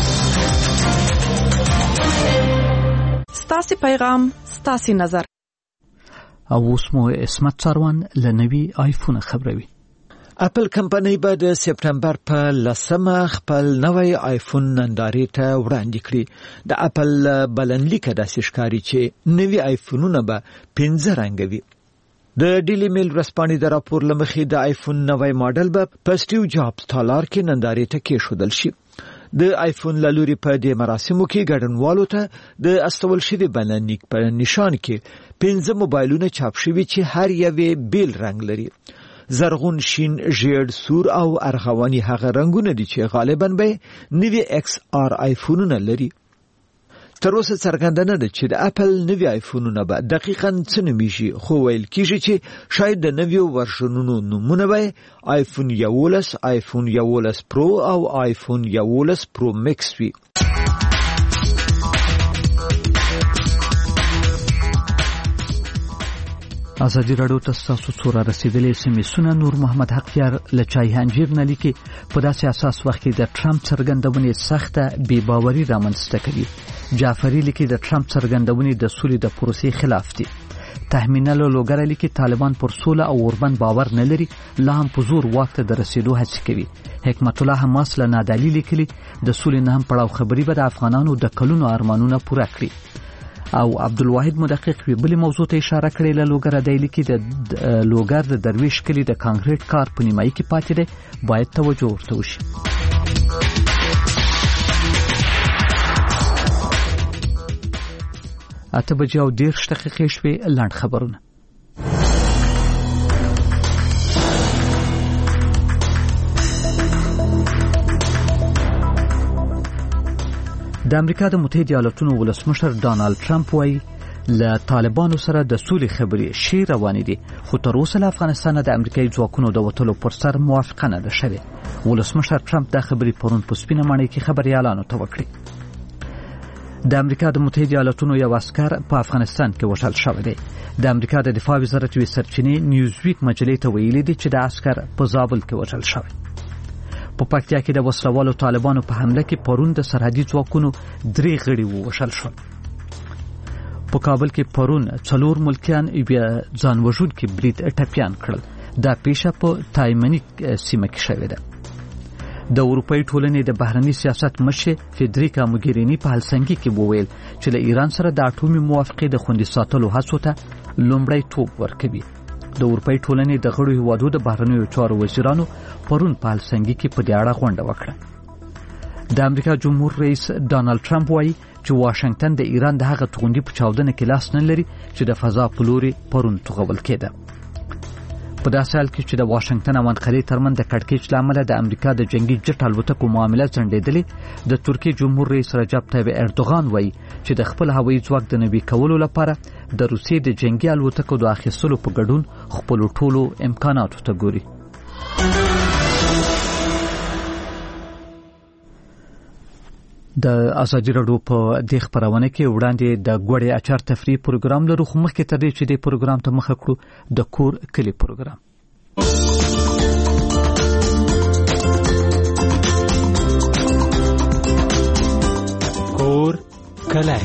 ستاسې پیغام ستاسې نظر. او اوس مو اسمت څاروان له نوي آیفون خبروي. اپل کمپنۍ به د سپټمبر په لسمه خپل نوی آیفون نندارې ته وړاندې کړي. د اپل بلنلیک داسې ښکاري چې نوي آیفونونه به پنځه رنګه وي. د ډیلی میل ورځپاڼې د راپور له مخې د آیفون نوی ماډل به په سټیو جابز تالار کې نندارې ته کېښودل شي. د آیفون لوري په دې مراسمو کې ګډونوالو ته د استول شوی بلنلیک په نشان کې پنځه موبایلونه چاپ شوي چې هر یو بیل رنگ لري. زرغون، شین، ژیړ، سور او ارغواني هغه رنگونه دي چې غالباً به نوي ایکس آر آیفونونه لري. تر اوسه څرګنده نه ده چې د اپل نوي آیفونونه به دقیقاً څه نومیږي، خو ویل کېږي چې شاید د نویو ورژنونو نومونه به آیفون یولس، آیفون یولس پرو او آیفون یولس پرو مکس وي. ازادي راډیو ته تاسو سره رسیدلې سیمه نور محمد حقیار لچای هنجیر نه لیکي په داسې اساس وخت کې د ټرمپ څرګندونې سخته بې باوري رامنځته کړي. جعفری لیکي د ټرمپ څرګندونې د سولې د پروسې خلاف دي. تهمینه له لوګر لیکي طالبان پر سوله او اوربند باور نه لري، لا هم په زور وخت ته رسیدو هڅه کوي. حکمت الله حماس له نادعلی لیکلي د سولې نه هم پړاو خبري به د افغانانو د کلونو ارمانونه پوره کړي. او عبدالواحد مدقق وی بل موضوع ته اشاره کړې له لوګر دی لیکي د لوګر د درویش کلی د کانکریټ کار په نیمایي کې پاتې دی، باید توجه ورته وشي. اته بجې او دېرش دقیقې شوې. لاند خبرونه. د امریکا د متحده ایالاتونو ولسمشر ډانلډ ټرمپ وايي له طالبانو سره د سولې خبرې شي روانې دي، خو تر اوسه له افغانستان د امریکایي ځواکونو د وټلو پر سر موافقه نه ده شوې. ولسمشر ټرمپ دا خبرې پرون په سپینه ماڼۍ کې خبريالانو ته وکړې. د امریکا د متحده ایالاتونو یو عسكر په افغانستان کې وژل شوی دی. د امریکا د دفاع وزارت وی سرچینې نیوزویک مجلې ته ویلي دي چې د عسكر په زابل کې وژل شوی. په پکتیا کې د وسلوالو طالبانو په حمله کې پرون د سرحدي ځواکونو درې غړي ووژل شول. په کابل کې پرون څلور ملکیان بیا ځان وژونکي برید ټپيان کړل. دا پیښه په تایمني سیمه کې شوې ده. د اروپאי ټولنې د بهرنی سیاست مشر فدریکا موګرینی په هلسنګي کې وویل چې له ایران سره د اټومي موافقې د خوندي ساتلو هڅو ته لومړی توپ ورکوي. د اروپאי ټولنې د غړو هیوادو د بهرنیو چارو وزیرانو پرون په هلسنګي کې په دې اړه غونډه وکړه. د امریکا جمهور رئیس ډانلډ ټرمپ وايي چې واشنگټن د ایران د هغه توغندي په چاودنه کې لاس نه لري چې د فضا په لوري پرون توغول کېده. په داسې حال کې چې د واشنگټن او انقرې ترمنځ د کړکېچ لامل د امریکا د جنگي جټ الوتکو معامله ځنډېدلې، د ترکیې جمهور رئیس رجب طیب اردوغان وایي چې د خپل هوایي ځواک د نوي کولو لپاره د روسیې د جنگي الوتکو د اخیستلو په ګډون خپل ټولو امکاناتو ته ګوري. د ازادي راډیو په دې خبرونه کې وړاندې د ګوړې اچار تفریح پروګرام لرو، خو مخکې تر دې چې د پروګرام ته مخه کړو د کور کلی پروګرام. کور کلی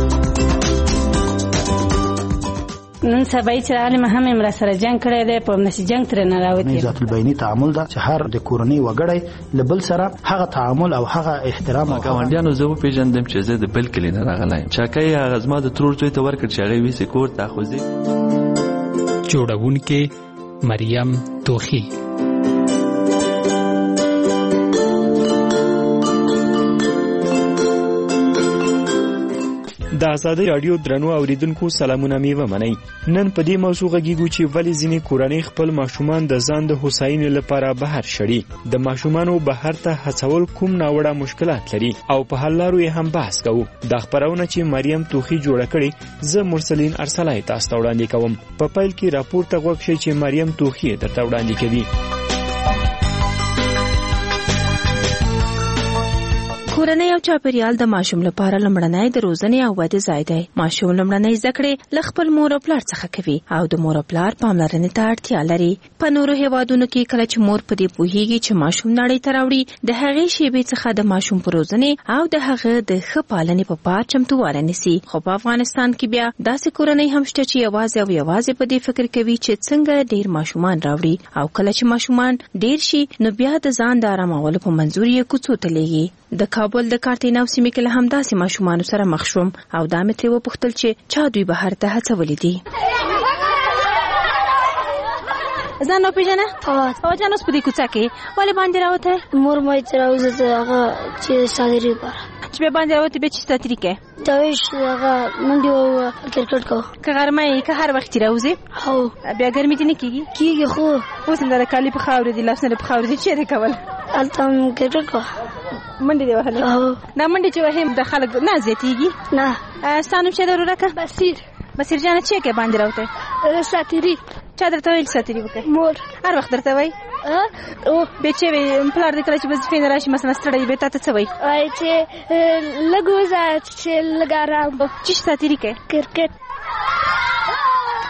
نن سبا چې عالم هم امر سره جنگ کړی دی، په نشي جنگ تر نه راوتی. ذات البینی تعامل دا چې هر د کورنۍ وګړی لبل سره هغه تعامل او هغه احترام او ګاونډیانو زه په پیژندم چې زه د بل کلی نه راغلی چاکای هغه زما د ترور ځای ته ورکړ چې هغه ویسه کور ته خوځي. جوړونکې مریم توخی. د ازادي رادیو درنو اوریدونکو سلامونه میوه منئ. نن په دې موضوع غږیږو چې ولې ځینې کورنۍ خپل ماشومان د ځان د هوساینې لپاره بهر شړي. د ماشومانو بهر ته هڅول کوم ناوړه مشکلات لري او په حل لارو یې هم بحث کوو. دا خبرونه چې مریم توخی جوړه کړې زه مرسلین ارسلای تاسو ته وړاندې کوم. په پیل کې راپور ته غوښ شي چې مریم توخی درته وړاندې کوي. کورنۍ او چاپیریال د ماشوم لپاره لمړنۍ د روزنې او ودې ځای دی. ماشوم لمړنۍ زده کړې له خپل مور او پلار څخه کوي او د مور او پلار پاملرنې ته اړتیا لري. په نورو هیوادونو کې کله چې مور په دې پوهیږي چې ماشوم نړۍ ته راوړي، د هغې شیبې څخه د ماشوم په روزنې او د هغه د ښه پالنې په پار چمتووالی نیسي. خو په افغانستان کې بیا داسې کورنۍ هم شته چې یوازې او یوازې په دې فکر کوي چې څنګه ډیر ماشومان راوړي، او کله چې ماشومان ډیر شي نو بیا د ځان د آرامولو په منظور یې کوڅو ته لیږي. د کابل د کارتیناو سیمې کې له همداسې ماشومانو سره مخ شوم او دا مې ترې وپوښتل چې چا دوی بهر ته هڅولي دي. ځان وپېژنه؟ او جان اوس په دې کوڅه کې ولې باندې راوتی؟ مور مې چې راوځه هغه چې ساتیري لپاره چې بیا باندې راوتی بیا چې ساتیري کوې؟ دا ویش هغه منډې او کرکټ کوو. که غرمه یې که هر وخت چې راوځې؟ هو. بیا ګرمي دې نه کېږي؟ کېږي خو اوس همدا د کالي په خاورې دي، لاسونه په خاورې دي، چېرې کول؟ هلته هم کرکټ کوو. منډې دې وهلې؟ دا منډې چې وهې د خلک نه زیاتېږي؟ نه. ستا نوم څه دی ورورکه؟ بصیر. بصیر جانه چی کې باندې راوته؟ ساتيري. چا درته ویل ساتيري وکړه؟ مور. هر وخت درته وای؟ او به چې پلار دې کله چې وظیفې نه راشي مثلا ستړی به تاسو څه وای؟ وای چې لګوزا چې لګارام. چی ساتيري کې؟ کرکټ.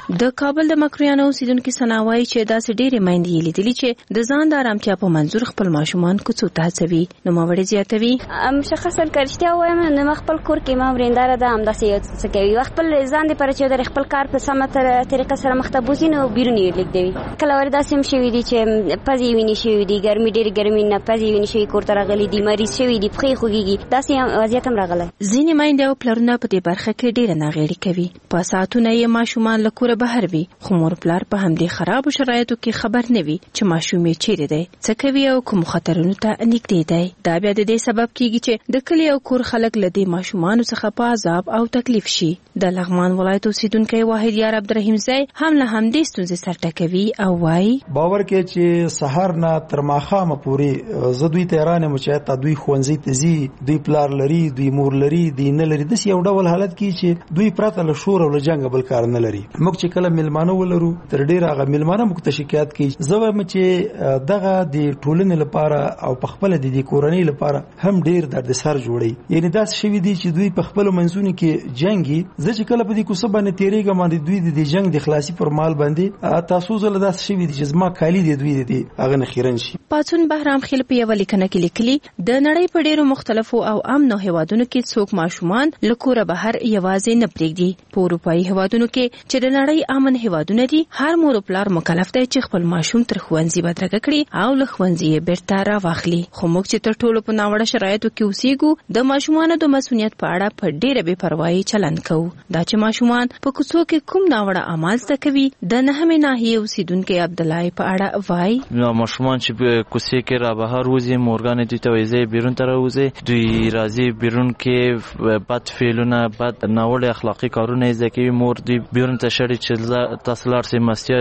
د کابل د مکرویانو اوسیدونکو سناوي چې داسې ډېرې میندې لیدلې چې د ځان د آرامتیا په منظور خپل ماشومان کوڅو ته هڅوي. نو ماوړي زیاتوي مشخصا کړشتیا وایم نو خپل کور کې ما وریندار ده هم داسې څه کوي خپل ځان د پر چې د خپل کار په سمه طریقه سره مختبوزین او بیرونی لیکدوي کله وردا سم شوی دي چې پزی ویني شوی دي ګرمي ډېر ګرمي نه پزی ویني شوی کور تر غلي دي مریض شوی دي پخې خوږي داسې وضعیت هم راغلی. ځینې میندې او پلرونه په دې برخه کې ډېر ناغېړي کوي. په ساعتونه یې ماشومان له کوره بهر وي خو مور پلار په همدې خرابو شرایطو کې خبر نه وي چې ماشوم یې چیرې دی څه کوي او کوم خطرونو ته نږدې دی. دا بیا د دې سبب کیږي چې د کلي او کور خلک له دې ماشومانو څخه په عذاب او تکلیف شي. د لغمان ولایت اوسیدونکی واحد یار عبدالرحیم زئی هم له همدې ستونزې سر ټکوي او وایي باور کې چې سحر نه تر ماښامه پورې زه دوی ته رانه مچایته دوی ښوونځي ته ځي دوی پلار لري دوی مور لري دوی نه لري داسې یو ډول حالت کې چې دوی پرته له شور او له جنګ بل کار نه لري. موږ چې کله میلمانه ولرو تر ډېره هغه میلمانه موږ ته شکایت کوي. زه وایم چې دغه د ټولنې لپاره او په خپله د دې کورنۍ لپاره هم ډېر دردسر جوړوي. یعنې داسې شوي دي چې دوی په خپلو منځونو کې جنګي. زه چې کله په دې کوڅه باندې تېرېږم د دوی د دې جنګ د خلاصي پر مال باندې تاسو زله داسې شوي دي چې زما کالي د دوی د هغه نه خیرن شي. پاڅون بهرام خیل په یوه لیکنه کې لیکلي د نړۍ په ډېرو مختلفو او امنو هیوادونو کې څوک ماشومان له کوره بهر یوازې نه پرېږدي. په اروپایي هیوادونو کې چې د نړۍ امن هیوادونه دي هر مور او پلار مکلف دی چې خپل ماشوم تر ښوونځي بدرګه کړي او له ښوونځي یې بیرته راواخلي. خو موږ چې تر ټولو په ناوړه شرایطو کې اوسېږو د ماشومانو د مسؤلیت په اړه په ډېره بې پروایي چلند کوو. دا چې ماشومان په کوڅو کې کوم ناوړه اعمال زده کوي د نهمې ناحیې اوسیدونکي عبدالله په اړه وایي ماشومان چې په کوڅې کې را بهر وځي مورګان دوی ته وایي بیرون ته راوځي دوی راځي بیرون کې بد فعلونه بد ناوړه اخلاقی کارونه زده کوي. مور دوی بیرون ته شړي چې تاسو لار سي مستیا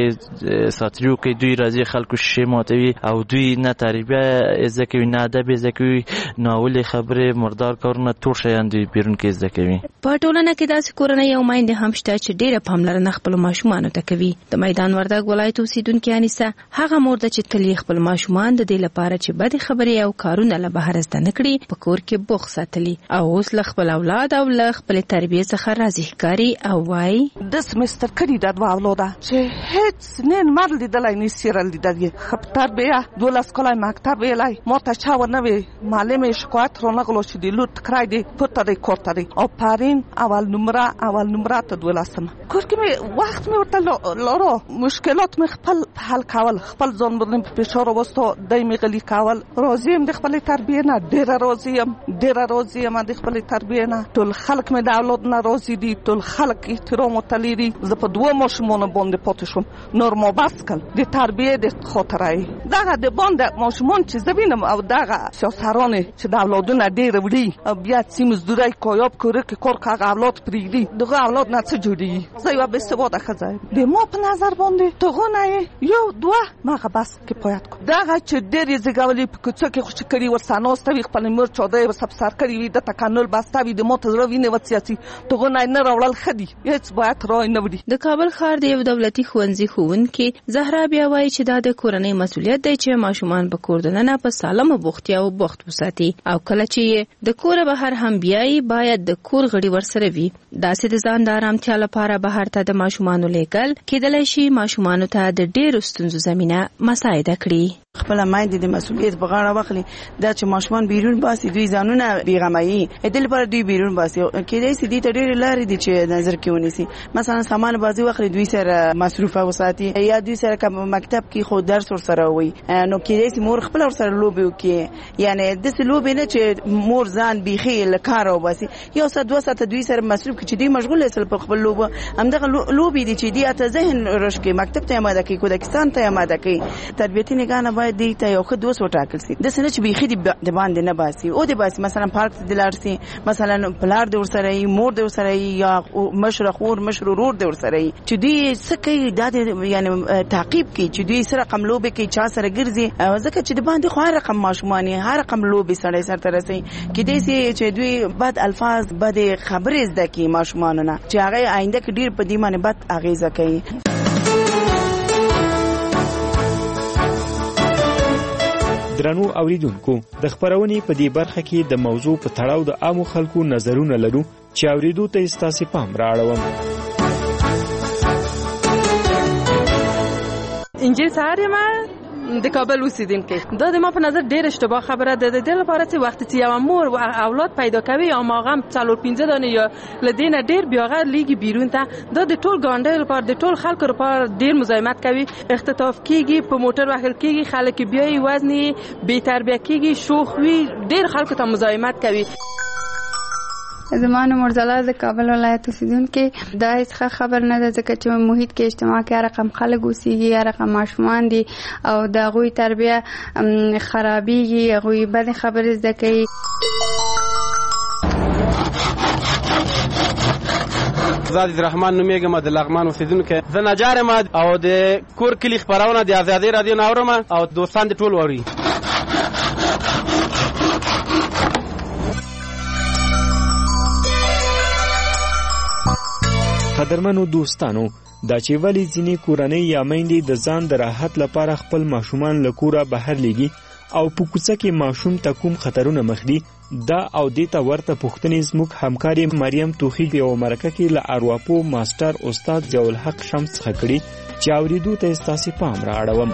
کوي ساتریو کوي دوی راځي خلکو شي ماتوي او دوی نه تربیه زده کوي نه ادب زده کوي ناوړه خبره مردار کارونه ټول شیان دوی بیرون کې زده کوي. په ټولنه کې داسې کورنۍ او میندې هم شته چې ډېره پاملرنه خپل ماشومانو ته کوي. د میدان وردګ ولایت اوسیدونکې انیسه هغه مور ده چې تل خپل ماشومان د دې لپاره چې بدې خبرې او کارونه له بهر زده نه کړي په کور کې بوخ ساتلي او اوس له خپل اولاد او له خپلې تربیې څخه راضي ښکاري او وایي د سمستر کړي د دوه اولاده چې هیڅ نه مر لیدلی نه سیرل لیدلی خپ تربیه دولس کالای مکتب ویلی ما ته چا ونه وی معلم شکایت رو نغلو چې دی لوټ کړای دی پورته دی کورته دی او پارین اول نمره اول نمره ته دولسم کور کې مې وخت مې ورته لارو مشکلات مې خپل حل کول خپل ځان باندې فشار وستو دای مې غلي کول راضي يم د خپل تربیه نه ډېر راضي يم ډېر راضي يم د خپل تربیه نه ټول خلک مې د اولاد نه راضي دي ټول خلک احترام او تليري زه په دوه ماشومانو باندې پاتې شوم نور ما بس کړ د تربیه د خاطرای دغه د باندې ماشومان چې زبینم او دغه سیاسران چې د اولادونه ډېر وړي او بیا چې مزدوري کویاب کوره کې کور کاغه اولاد پریږدي دغه اولاد نه څه جوړي زه یو به سواده خځه د ما په نظر باندې ته نه یو دوه ماغه بس کفایت کو دغه چې ډېر زګولي په کوڅه کې خوشی کړي ورسانوستوي خپل مور چاده و سب سر کړي وي د تکانل بستوي د موت زړه ویني وسیاسي ته نه نه راوړل خدي هیڅ باید راي نه وړي. د کابل ښار د یو دولتي ښوونځي ښوونکي زهرا بیا وایي چې دا د کورنۍ مسؤلیت دی چې ماشومان په کور دننه په سالمه بوختیا او بوخت وساتي او کله چې د کور بهر هم بیاي باید د کور غړي ورسره وي. داسې د ځان د آرامتیا لپاره بهر ته د ماشومانو لیږل کېدلی شي ماشومانو ته د ډېرو ستونزو زمینه مساعده کړي. خپل مایند د مسؤلیت په غاړه واخلي دا چې ماشومان بیرون باسي دوی ځانونه بیغمایي د لپاره دوی بیرون باسي کېدای شي د ډېر لارې دي چې نظر کې ونیسي مثلا سامان بازي واخلي دوی سره مصروفه وساتي یا دوی سره کوم مکتب کې خو درس ور سره وي نو کېدای شي مور خپل ور سره لوبي وکي یعنی د څه لوبي نه چې مور ځان بيخي لکار او باسي یو څه دوه ساعت دوی سره مصروف کې چې دوی مشغول اصل په خپل لوبه همدغه لوبي دي چې دی اته ذهن رشکې مکتب ته آماده کوي کوډکستان ته آماده کوي تربیتي نگاه باید دی ته یو خدوس وټاکل سي د سنه چې بيخي د باندې نه باسي او د باسي مثلا پارک د لارسي مثلا پلار د ورسره مور د ورسره یا مشر خور مشر ورور د ورسره چې دوی سکه د یعنی تعقیب کوي چې دوی سره رقم لوبي کوي چا سره ګرځي ځکه چې د باندې خو رقم ماشومانی هر رقم لوبي سره سره ترسي کې دې سي چې دوی بد الفاظ بد خبرې زده کوي ماشومانونه چې هغه آینده کې ډیر په دې باندې بد اغیزه کوي. درنو اوریدونکو د خبرونې په دې برخه کې د موضوع په تړاو د عامو خلکو نظرونه لرو چې اوریدو ته ستاسو پام راړوم. انجیل سهار ما د کابل اوسیدونکو دا د ما په نظر ډېر اشتباه خبره ده. د دې لپاره چې وخت چې یو مور او اولاد پیدا کوي یا ماغم څلور پنځه دانه یا لدینه ډېر بیاغه لیږي بیرون ته، دا د ټول ګاونډیو لپاره د ټول خلکو لپاره ډېر مزاحمت کوي، اختطاف کیږي، په موټر وهل کیږي، خلک بیاي وزني بې تربیه کیږي، شوخ وي، ډېر خلکو ته مزاحمت کوي. زمانه مرزلا د کابل ولایت اوسیدونکو دا هیڅ خبر نه ده ځکه چې محیط کې اجتماع کې هر رقم خلک اوسېږي، هر رقم ماشومان دي او د هغوی تربیه خرابېږي، هغوی بدې خبرې زده کوي. زاد الرحمن نومېږم، د لغمان اوسیدونکی. زه نجار یم او د کور کلي خپرونه د ازادۍ رادیو نه اورم او دوستان دې ټول اوري. قدرمنو دوستانو، دا چې ولی ځینې کورنۍ یا میندې د ځان د راحت لپاره خپل ماشومان له کوره بهر لیږي او په کوڅه کې ماشوم ته کوم خطرونه مخ دي، دا او دې ته ورته پوښتنې زموږ همکارې مریم توخی په یوه مرکه کې له ارواپو ماسټر استاد ضیاءالحق شمس څخه کړي چې اورېدو ته ستاسې پام را اړوم.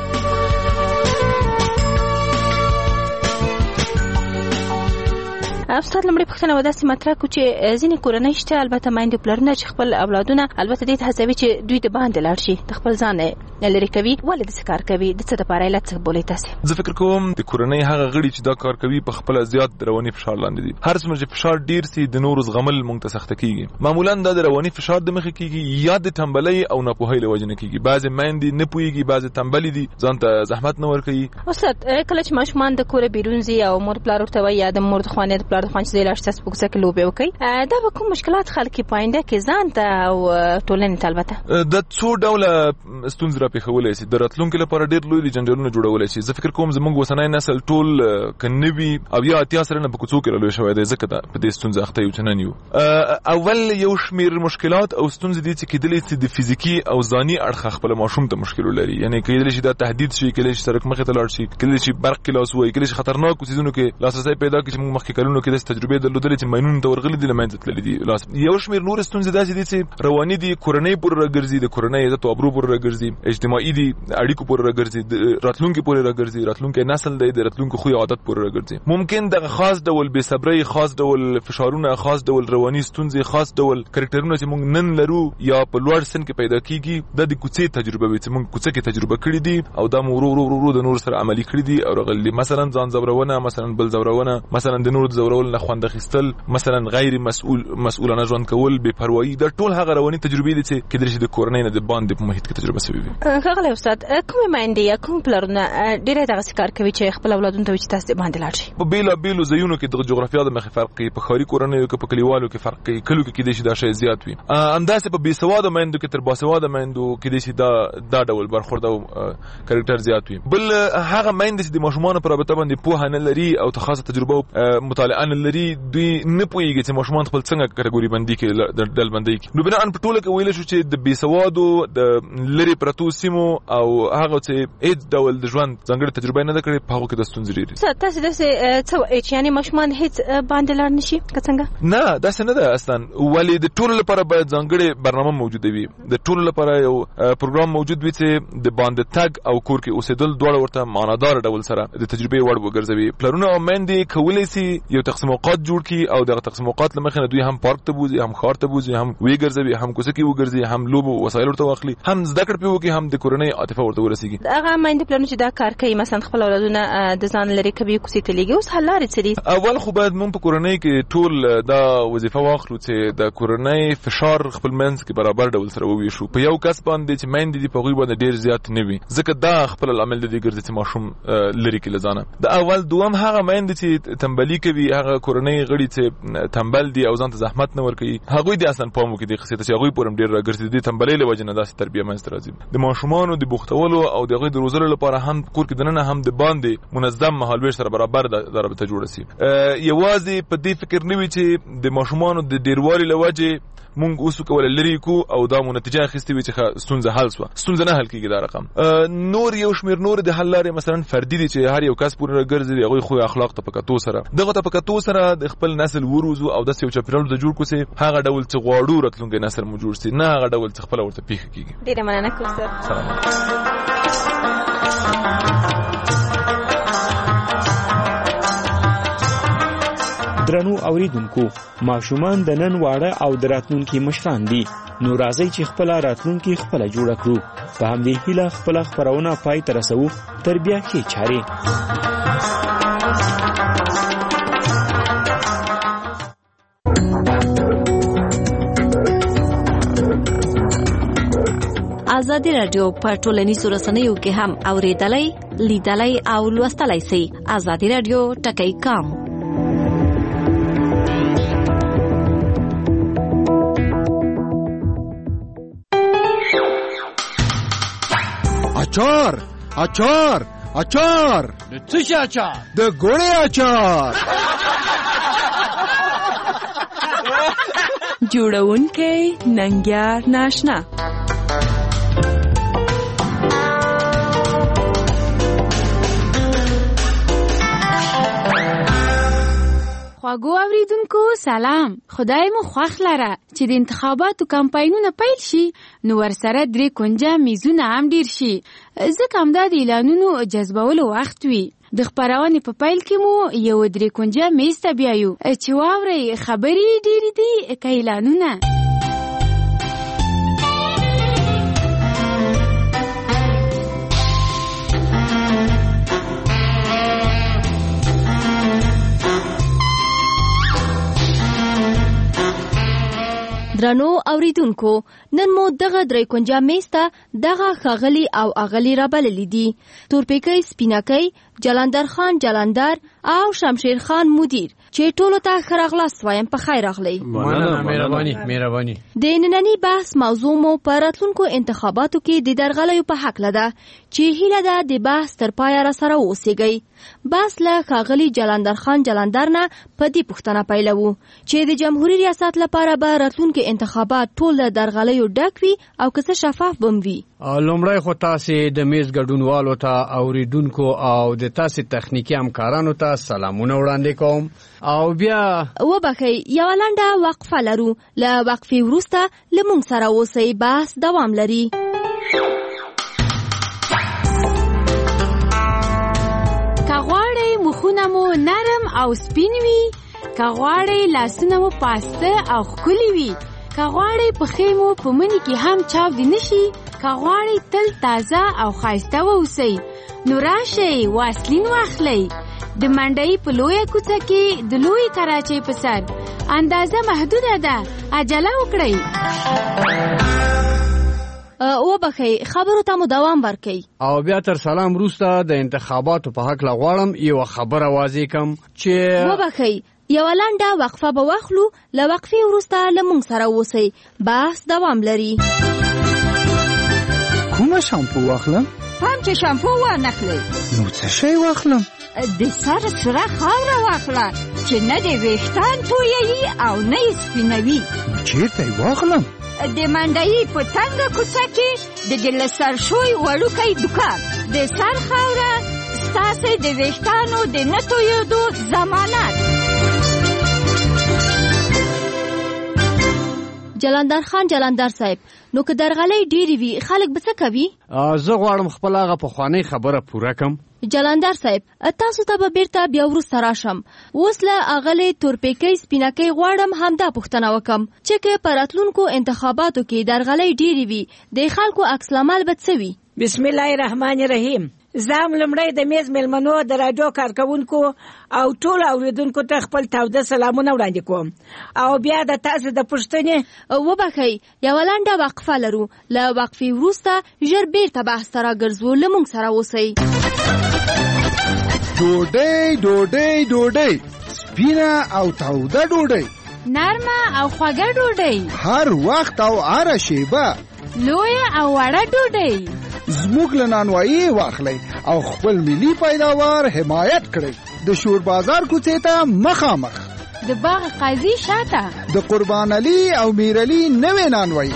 استاد لمړی پوښتنه ودا چې مطرح کو چې ځینې کورنۍ شته البته مایند پلرونه چې خپل اولادونه البته دې ته هڅوي چې دوی د باندې لاړ شي، د خپل ځان لري کوي، ولې د کار کوي، د څه لپاره علت څه بولې تاسو؟ زه فکر کوم د کورنۍ هغه غړي چې دا کار کوي په خپل زیات رواني فشار لاندې دي. هر څومره چې فشار ډیر سي د نور زغمل مونږ ته سخت کیږي. معمولا دا د رواني فشار د مخې کیږي یا د تنبلۍ او ناپوهۍ له وجې نه کیږي. بعضې میندې نه پوهیږي، بعضې تنبلې دي، ځان ته زحمت نه ورکوي. استاد کله چې ماشومان د کوره بیرون ځي او مور پلار ورته وایي یا د مور د خوانې د پلار د خوانې چې لاړ شي په کوڅه کې لوبې وکړي، دا به کوم مشکلات خلک په آینده کې ځان ته او ټولنې ته البته د څو ډوله ستونزې راپېښولی شي، د راتلونکي لپاره ډېر لوی جنجالونه جوړولی شي. زه فکر کوم زموږ اوسنی نسل ټول که نه وي او یا اتیا سلنه په کوڅو کې رالوی شوی دی، ځکه په دې ستونزه اخته یو چې نن یو. اول یو شمېر مشکلات او ستونزې دي چې کېدلی شي د فزیکي او ځاني اړخه خپله ماشوم ته مشکل ولري. یعنې کېدلی شي دا تهدید شي، کېدلی شي سړک مخې ته لاړ شي، کېدلی شي برق کې لاس ووهي، کېدلی شي خطرناکو څیزونو کې لاسرسی پیدا کړي چې موږ مخکې کلونو کې داسې تجربې درلودلې چې ماینونو ته ورغلي دي، له منځه تللي دي. یو شمېر نور ستونزې داسې دي چې رواني دي، کورنۍ پورې راګرځي، د کورنۍ عزت او ابرو پورې راګرځي، اجتماعي دي، اړیکو پورې راګرځي، راتلونکي پورې راګرځي، راتلونکي نسل دی د راتلونکي خو عادت پورې راګرځي. ممکن د خاص ډول بې صبرۍ، خاص ډول فشارونه، خاص ډول رواني ستونزې، خاص ډول کرکټرونه چې موږ نن لرو یا په لوړ سن کې پیدا کیږي، د دې کوڅې تجربه وي چې موږ کوڅه کې تجربه کړې دي او دا مو ورو ورو ورو د نور سره عملي کړې دي او راغلي. مثلا ځان زورونه، مثلا بل زورونه، مثلا د نور زورول نه خوند اخیستل، مثلا غیر مسؤل مسؤلانه ژوند کول، بې پروايي، دا ټول هغه رواني تجربې دي چې کېدلی شي د کورنۍ نه د باندې په محیط کې تجربه شوي وي. ښاغلی استاد، کومې میندې یا کوم پلرونه ډېری دغسې کار کوي چې خپل اولادونو ته وایي چې تاسو د باندې لاړ شئ؟ په بېلابېلو ځایونو کې د جغرافیا د مخې فرق کوي، په ښاري کورنیو کې، په کلیوالو کې فرق کوي، کلیو کې کېدای شي دا شی زیات وي. همداسې په بېسواده میندو کې تر باسواده میندو کېدای شي دا دا ډول برخورد او کرکټر زیات وي. بل هغه میندې چې د ماشومانو په رابطه باندې پوهه نه لري او خاصه تجربه او مطالعه نه لري، دوی نه پوهېږي چې ماشومان خپل څنګه کټګوري بندي کې ډلبندۍ کې. نو بناء په ټوله کې ویلی شو چې د بېسوادو د لرې پرتو سیمو او هغه چې هېڅ ډول د ژوند ځانګړې تجربه نه ده کړې، په هغو کې د ستونزې ډېرې. تاسې داسې څه وایئ چې یعنې ماشومان هېڅ باندې لاړ نه شي که څنګه؟ نه، داسې نه ده اصلا. ولې د ټولو لپاره باید ځانګړې برنامه موجوده وي، د ټولو لپاره یو پروګرام موجود وي چې د باندې تګ او کور کې اوسېدل دواړه ورته معنادار ډول سره د تجربې وړ وګرځوي. پلرونه او میندې کولی شي یو تقسیم اوقات جوړ کړي او دغه تقسیم اوقات له مخې نه دوی هم پارک ته بوځي، هم ښار ته بوځي، هم وګرځوي، هم کوڅه کې وګرځي، هم لوبو وسایل ورته واخلي، هم زده کړه پرې وکړي، هم د کورنۍ عاطفه ورته ورسېږي. هغه میندې پلرونه چې دا کار کوي مثلا خپل اولادونه د ځان لرې کوي، کوڅې ته لیږي، اوس حل لارې څه دي؟ اول خو باید موږ په کورنۍ کې ټول دا وظیفه واخلو چې د کورنۍ فشار خپل منځ کې برابر ډول سره وویشو. په یو کس باندې چې میندې دي په هغوی باندې ډېر زیات نه وي، ځکه دا خپل لامل دی ګرځي چې ماشوم لرې کړي له ځانه. د اول دوم هغه میندې چې تنبلي کوي، هغه کورنۍ غړي چې تنبل دي او ځان ته زحمت نه ورکوي، هغوی دې اصلا پام وکړي دې قصې ته چې هغوی پورې هم ډېر راګرځي. د دې تنبلۍ له وجې نه داسې تربیه منځته راځي. د ماشومانو د بوختولو او د هغوی د روزلو لپاره هم کور کې دننه هم د باندې منظم مهالویش سره برابر د رابطه جوړه شي. یوازې په دې فکر نه وي چې د ماشومانو د ډېروالي له وجې مونږ اوس کول لري کو او دا مو نتیجه اخیستې وي چې ستونزه حل شوه ستونزه نه حل کیږي دا رقم نور یو شمیر نور د حل لارې مثلا فردي دي چې هر یو کس پورې ګرځي هغه خو اخلاق ته پکاتو سره دغه ته پکاتو سره د خپل نسل وروزو او د یو چاپیرال د جوړ کوسي هغه ډول چې غواړو راتلونکي نسل مو جوړ سي نه هغه ډول چې خپل ورته پیښ کیږي ډیره مننه کوم درنو اوریدونکو ماشومان د نن واړه او د راتلونکي مشران دي نو راځي چې خپل راتلونکي خپل جوړ کړو په همدې هیله خپل خبرونه پای ته رسو تربیه کې چاري ازادي رادیو په ټولنیزو رسنیو کې هم اوریدلای لیدلای او لوستلای شئ ازادي رادیو ټکی کام اچار اچار اچار د څه شي اچار د ګوړې اچار جوړونکې ننګیار ناشنا خواږو اوریدونکو سلام خدای مو خوښ لره چې د انتخاباتو کمپاینونه پیل شي نو ورسره درې کونجه میزونه هم ډیر شي ځکه همدا د اعلانونو جذبولو وخت وي د خپرونې په پیل کې مو یو درې کونجه میز ته بیایو چې واورئ خبرې ډیرې دي که اعلانونه درنو اوریدونکو نن مو دغه درې کونجه میز ته دغه ښاغلي او اغلي رابللي دي تورپیکی سپینکۍ جلندر خان جلندر او شمشیر خان مدیر چې ټولو ته ښه راغلاست وایم په خیر راغلی مننه مهرباني مهرباني د ننني بحث موضوع مو په راتلونکو انتخاباتو کې د درغلیو په حق ده چې هیله ده د بحث تر پایه را سره اوسیږئ بحث له ښاغلي جلندر خان جلندر نه په دې پوښتنه پیلوو چې د جمهوریت ریاست لپاره به راتلونکي انتخابات ټول د درغلیو ډک وي او که څه شفاف به وي لومړی خو تاسې د میز ګډونوالو ته اوریدونکو او د تاسې تخنیکي همکارانو ته سلامونه وړاندې کوم او بیا وبخئ یوه لنډه وقفه لرو له وقفې وروسته له موږ سره اوسئ بحث دوام لري که غواړئ مخونه مو نرم او سپین وي که غواړئ لاسونه مو پاسته او ښکلي وي که غواړئ پښې مو په مني کې هم چاودې نشي که غواړئ تل تازه او ښایسته واوسئ نو راشئ واسلین واخلئ د منډۍ په لویه کوڅه کې د لوی کراچۍ په سر اندازه محدوده ده عجله وکړئ وبخئ خبرو ته مو دوام ورکئ او بیا تر سلام وروسته د انتخاباتو په هکله غواړم یوه خبره واضح کړم چې وبخئ یوه لنډه وقفه به واخلو له وقفې وروسته له موږ سره اوسئ بحث دوام لري کومه شامپو واخلم پام چې شامپو وانخلئ نو څه شی واخلم د سر سره خاوره واخله چې نه د ویښتان تویوي او نه یې سپینوي چیرته یې واخلم د منډۍ په تنګه کوڅه کې د ګله سرشوی وړوکی دوکان د سر خاوره ستاسې د ویښتانو د نه تویېدو ضمانت جلندر خان جلندر صاحب نو که درغلۍ ډېرې وي خلک به څه کوي زه غواړم خپل هغه پخوانۍ خبره پوره کړم جلندر صاحب تاسو ته به بیرته بیا وروسته راشم اوس له اغلې تورپیکی سپینکۍ غواړم همدا پوښتنه وکړم چې که په راتلونکو انتخاباتو کې درغلۍ ډېرې وي د خلکو عکس العمل به څه وي بسم الله الرحمن الرحیم زه هم لومړی د میز میلمنو د راډیو کارکوونکو او ټولو اورېدونکو ته خپل تاوده سلامونه وړاندې کوم او بیا د تاسو د پوښتنې وبخئ یوه لنډه وقفه لرو له وقفې وروسته ژر بیرته بحث ته راګرځو له موږ سره اوسئ ډوډۍ ډوډۍ ډوډۍ سپینه او تاوده ډوډۍ نرمه او خوږه ډوډۍ هر وخت او هره شیبه لویه او وړه ډوډۍ زموږ له نانوایي واخلئ او خپل ملي پیداوار حمایت کړئ د شور بازار کوڅې ته مخامخ د باغ قاضي شاته د قربان علي او میر علي نوې نانوي.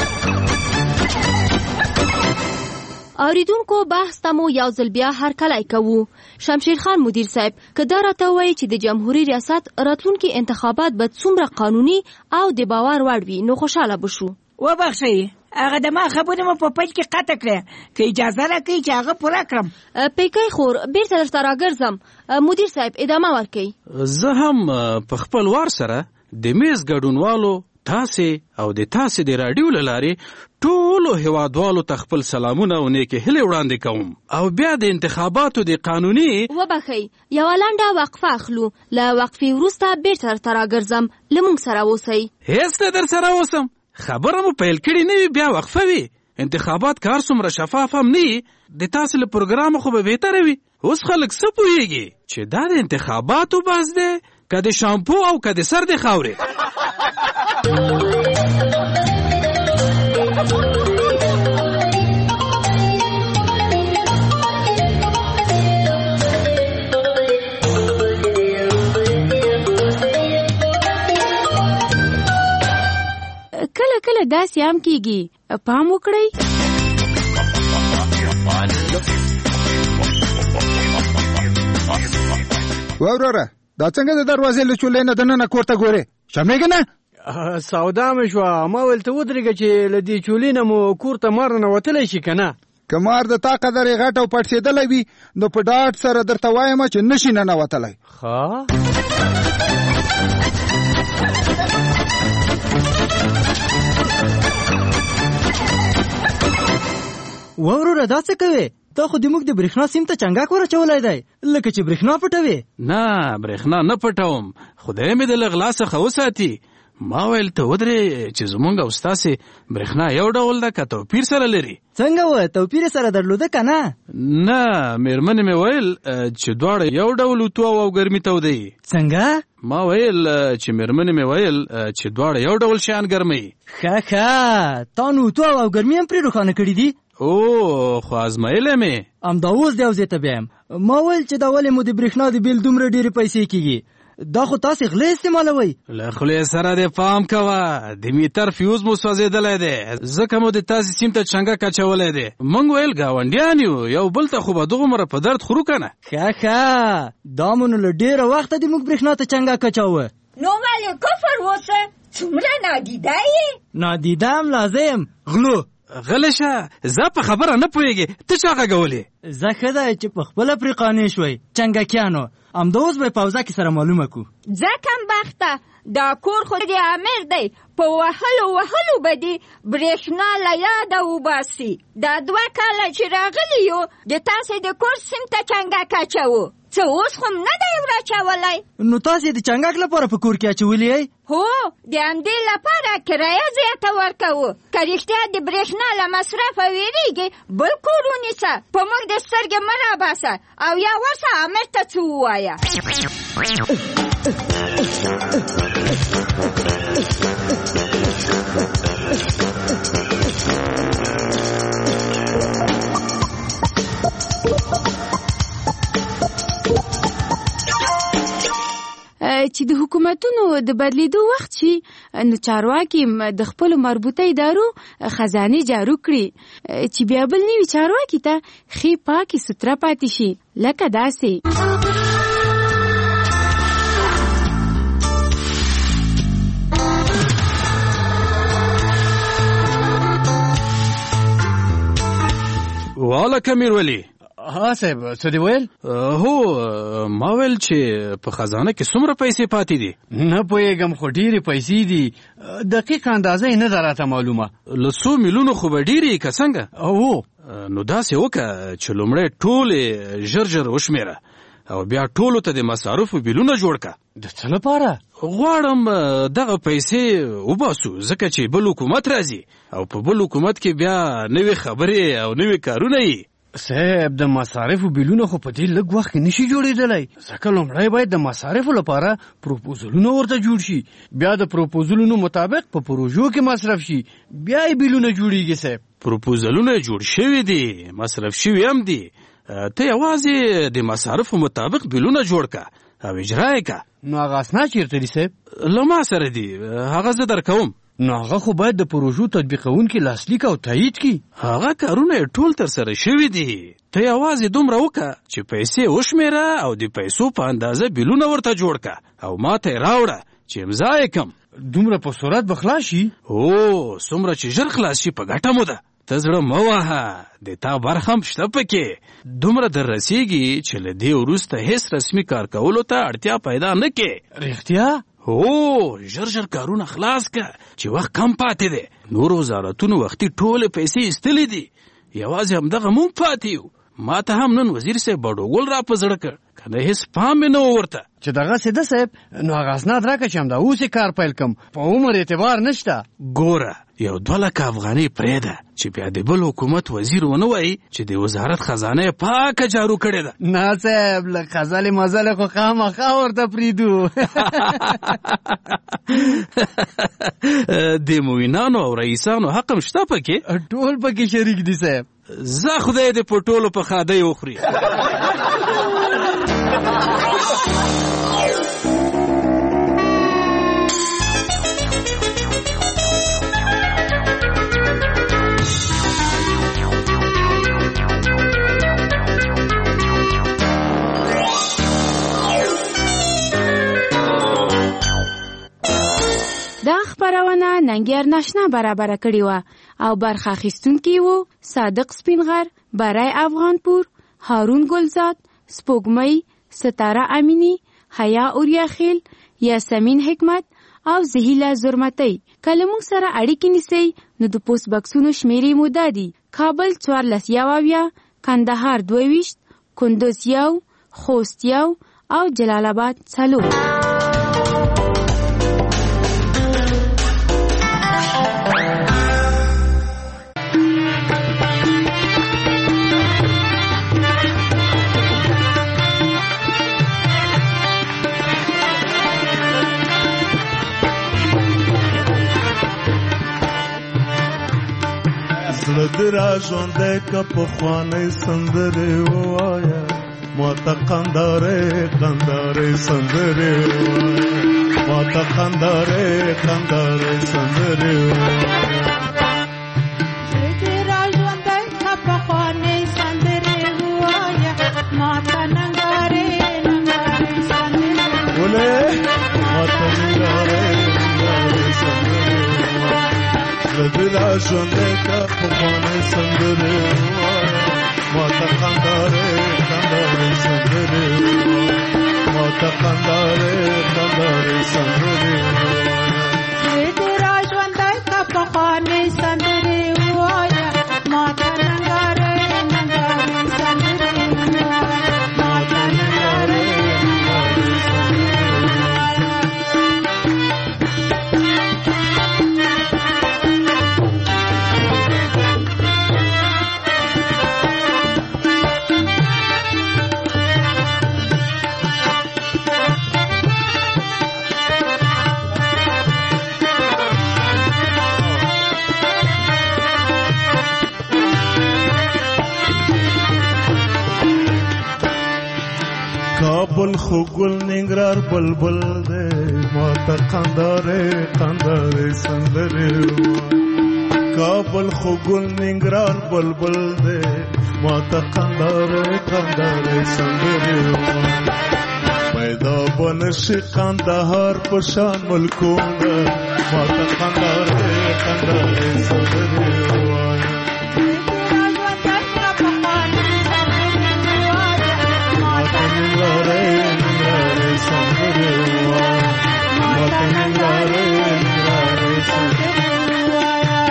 اوریدونکو بحث ته مو یو ځل بیا هرکلی کوو. شمشیر خان مدیر صاحب که دا راته وایي چې د جمهوریت ریاست راتلونکي انتخابات به څومره قانوني او د باور وړ وي نو خوشحاله بشو. وبخښئ هغه د ما خبرې مو په پیل کې قطع کړې که اجازه راکړئ چې هغه پوره کړم. پیکی خور بیرته درته راګرځم. مدیر صاحب ادامه ورکړئ. زه هم په خپل وار سره د میز ګډونوالو تاسې او د تاسې د راډیو له لارې ټولو هیوادوالو ته خپل سلامونه او نیکې هیلې وړاندې کوم او بیا د انتخاباتو د قانوني وبخئ یوه لنډه وقفه اخلو. له وقفې وروسته بیرته درته راګرځم. له موږ سره اوسئ. هېڅ نه در سره اوسم. خبره مو پیل کړې نه وي بیا وقفه وي. انتخابات کار څومره شفاف هم نه وي د تاسې له پروګرامه خو به بهتره وي. اوس خلک څه پوهېږي چې دا د انتخاباتو بحث دی که د شامپو او که د سر د خاورې. کله کله داسې هم کیږي پام وکړئ. وروره دا څنګه د دروازې له چولې نه دننه کور ته ګورې شرمېږې نه؟ سودا مې شوه ما ویل ته ودرېږه چې له دې چولې نه مو کور ته مار ننوتلی شي که نه؟ که مار د تا قدر یې غټ او پړسېدلی وي نو په ډاډ سره درته وایم چې نشي ننوتلی. ښه وروره دا څه کوې؟ تا خو د موږ د برېښنا سیم ته چنګاک ورچولی دی لکه چې برېښنا پټوې. نه برېښنا نه پټوم خدای مې د له غلا څخه وساتي. ما ویل ته ودرې چې زمونږ او ستاسې برېښنا یو ډول ده که توپیر سره لري. څنګه وه توپیر سره درلوده که نه؟ نه مېرمنې مې ویل چې دواړه یو ډول اوتو او ګرمي تودوي. څنګه؟ ما ویل چې مېرمنې مې ویل چې دواړه یو ډول شیان ګرموي. ښه ښه تا نو اوتو او ګرمي هم پرې روښانه کړي دي. او خو ازمایلی مې همدا اوس دی او زه ته بیم ما ویل چې دا ولې مو د برېښنا د بیل دومره ډېرې پیسې کېږي دا خو تاسې غله استعمالوئ. له خولې سره دې پام کوه د میټر فیوز مو سوځېدلی دی ځکه مو د تاسې سیم ته چنګک اچولی دی. موږ ویل ګاونډیان یو یو بل ته خو به دغومره په درد خورو که نه. ښه ښه دا مو نو له ډېره وخته د موږ برېښنا ته چنګک اچوه. نو ولې کفر اوسه څومره نادیده یې؟ نادیده هم لازم غلو. غلی شه زه په خبره نه پوهېږې ته چا غږولې؟ زه ښه دی چې په خپله پرې قانع شوئ چنګکیانو همدا اوس به یې په اوزه کې سره معلومه کړو. ځه کمبخته دا کور خو د امیر دی په وهلو وهلو به دې برېښنا له یاده وباسي. دا دوه کاله چې راغلي یو د تاسې د کور سیم ته چنګک اچوو څه اوس خو نه دی وراچولی. نو تاسې د چنګک لپاره په کور کې اچولي یې؟ هو د همدې لپاره کرایه زیاته ورکوو که رښتیا د برېښنا له مصرفه ویرېږي بل کور ونیسه په موږ د سترګې مه راباسه او یا ورسه امیر ته څه ووایه. چې د حکومتونو د بدلیدو وخت شي نو چارواکي د خپلو مربوطه ادارو خزانې جارو کړي چې بیا بل نوي چارواکي ته ښې پاکې سوتره پاتې شي لکه داسې. والکه میرولی. ها صاحب څه دې ویل؟ هو ما ویل چې په خزانه کې څومره پیسې پاتې دي؟ نه پوهېږم خو ډېرې پیسې دي دقیق اندازه یې نه ده راته معلومه. له څو میلیونو خو به ډېرې که څنګه؟ هو نو داسې وکړه چې لومړی ټولې ژر ژر وشمېره او بیا ټولو ته د مصارفو بیلونه جوړ کړه. د څه لپاره؟ غواړم دغه پیسې وباسو ځکه چې بل حکومت راځي او په بل حکومت کې بیا نوې خبرې او نوې کارونه یي. صاحب د مصارفو بیلونه خو په دې لږ وخت کې نشي جوړېدلی ځکه لومړی باید د مصارفو لپاره پروپوزلونه ورته جوړ شي بیا د پروپوزلونو مطابق په پروژو کې مصرف شي بیا یې بیلونه جوړېږي. صاحب پروپوزلونه جوړ شوي دي مصرف شوي هم دي ته یوازې د مصارفو مطابق بیلونه جوړ که او اجرا یې که. نو هغه اسناد چیرته دي صاحب؟ له ما سره دي، هغه زه درکوم. نو هغه خو باید د پروژو تطبیقونکي لاسلیک او تایید کړي. هغه کارونه یې ټول ترسره شوي دي، ته یوازې دومره وکړه چې پیسې وشمېره او د پیسو په اندازه بیلونه ورته جوړ کړه او ما ته یې راوړه چې امضا یې کړم. دومره په سرعت به خلاص شي؟ هو، څومره چې ژر خلاص شي په ګټه مو ده. ته زړه مه وهه، د تا برخه هم شته پکې. دومره در رسېږي چې له دې وروسته هېڅ رسمي کار کولو ته اړتیا پیدا نه کې. رښتیا؟ هو، ژر ژر کارونه خلاص کړه چې وخت کم پاتې دی. نور وزارتونو وختي ټولې پیسې ایستلې دي، یوازې همدغه مونږ پاتې یو. ما ته هم نن وزیر صاحب بډوګل را په زړه کړ، کنه هېڅ پام مې نه و ورته چې دغسې ده صاحب. نو هغه اسناد راکړه چې همدا اوس یې کار پیل کړم. په عمر اعتبار نشته. ګوره، یو دوه لکه افغانۍ پرېږده چې بیا د بل حکومت وزیر ونه وایي چې د وزارت خزانه یې پاکه جارو کړې ده. نه صاحب، له خزلې مزلې خو خامخا ورته پرېږدو. د موینانو او رئیسانو حق هم شته پکې؟ ټول پکې شریک دي صاحب. زه خدای دې په ټولو په ښادۍ وخوري. دا خبرونه ننګیار ناشنا برابر کړی و او برخه اخیستونکي وو صادق سپینغر، برای افغانپور، هارون گلزاد، سپوږمۍ، ستاره امینی، حیا اوریاخیل، یاسمین حکمت او زهیله زرمتی. کله موږ سره اړیکې نیسئ نو د پوسټ بکسونو شمیرې مو دا دي: کابل څوارلس یو اویا، کندهار دوه ویشت، کندوز یو، خوست یو او جلال آباد څلور. زړه دې را ژوندی که پخوانۍ سندرې ووایه، ما ته قندارې قندارې سندرې ووایه، ما ته قندارې قندارې سندرې ووایه. زړه دې را ژوندی که پخوانۍ سندرې ووایه، ما ته ننګارې ننګارې سندرې ولې ما ته ننګارې ننګارې سندرې ووایه. زړه دې را ژوندی که پخوانۍ سندرې ووایه، ما ته قندارې قندارې سندرې ووایه، ما ته قندارې قندارې سندرې ووایه. زړه دې را ژوندی که پخوانۍ سندرې ووایه، ما ته ننګارې ننګارې سندرې ووایه، ما ته ننګارې ننګارې سندرې کابل خو ګل ننګرهار بلبل دی، ما ته قندارې قندارې سندرې ووایه. کابل خو ګل ننګرهار بلبل دی، ما ته قندارې قندارې سندرې ووایه. پیدا به نشي قندهار په شان ملکونه، ما ته قندارې قندارې سندرې ووایه. ننګارې ننګارې سندرې ووایه، ما ته ننګارې ننګارې سندرې ووایه.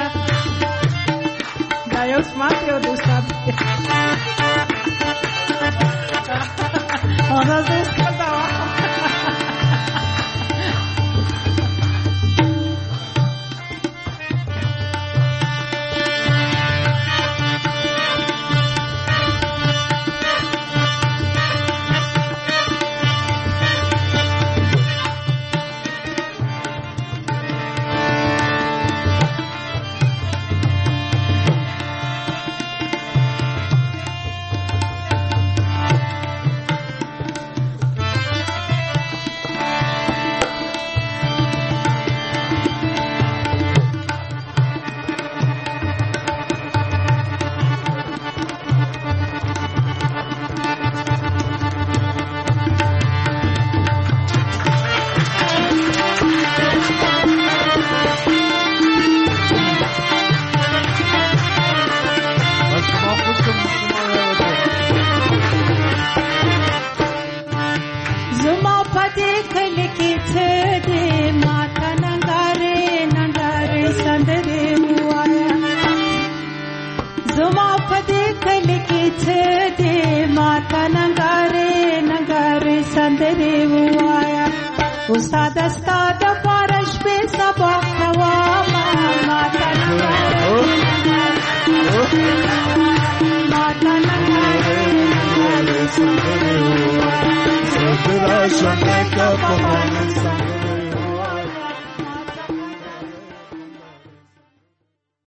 دا یو سمات یو د استاد ona se escapaba. څه دې ماته ننګارې ننګارې سندرې ووایا استاد ستا د پاره شپې سبا کومه ماته ننګارې ماته ننګارې ننګارې سندرې ووایا صدرا شنه کا په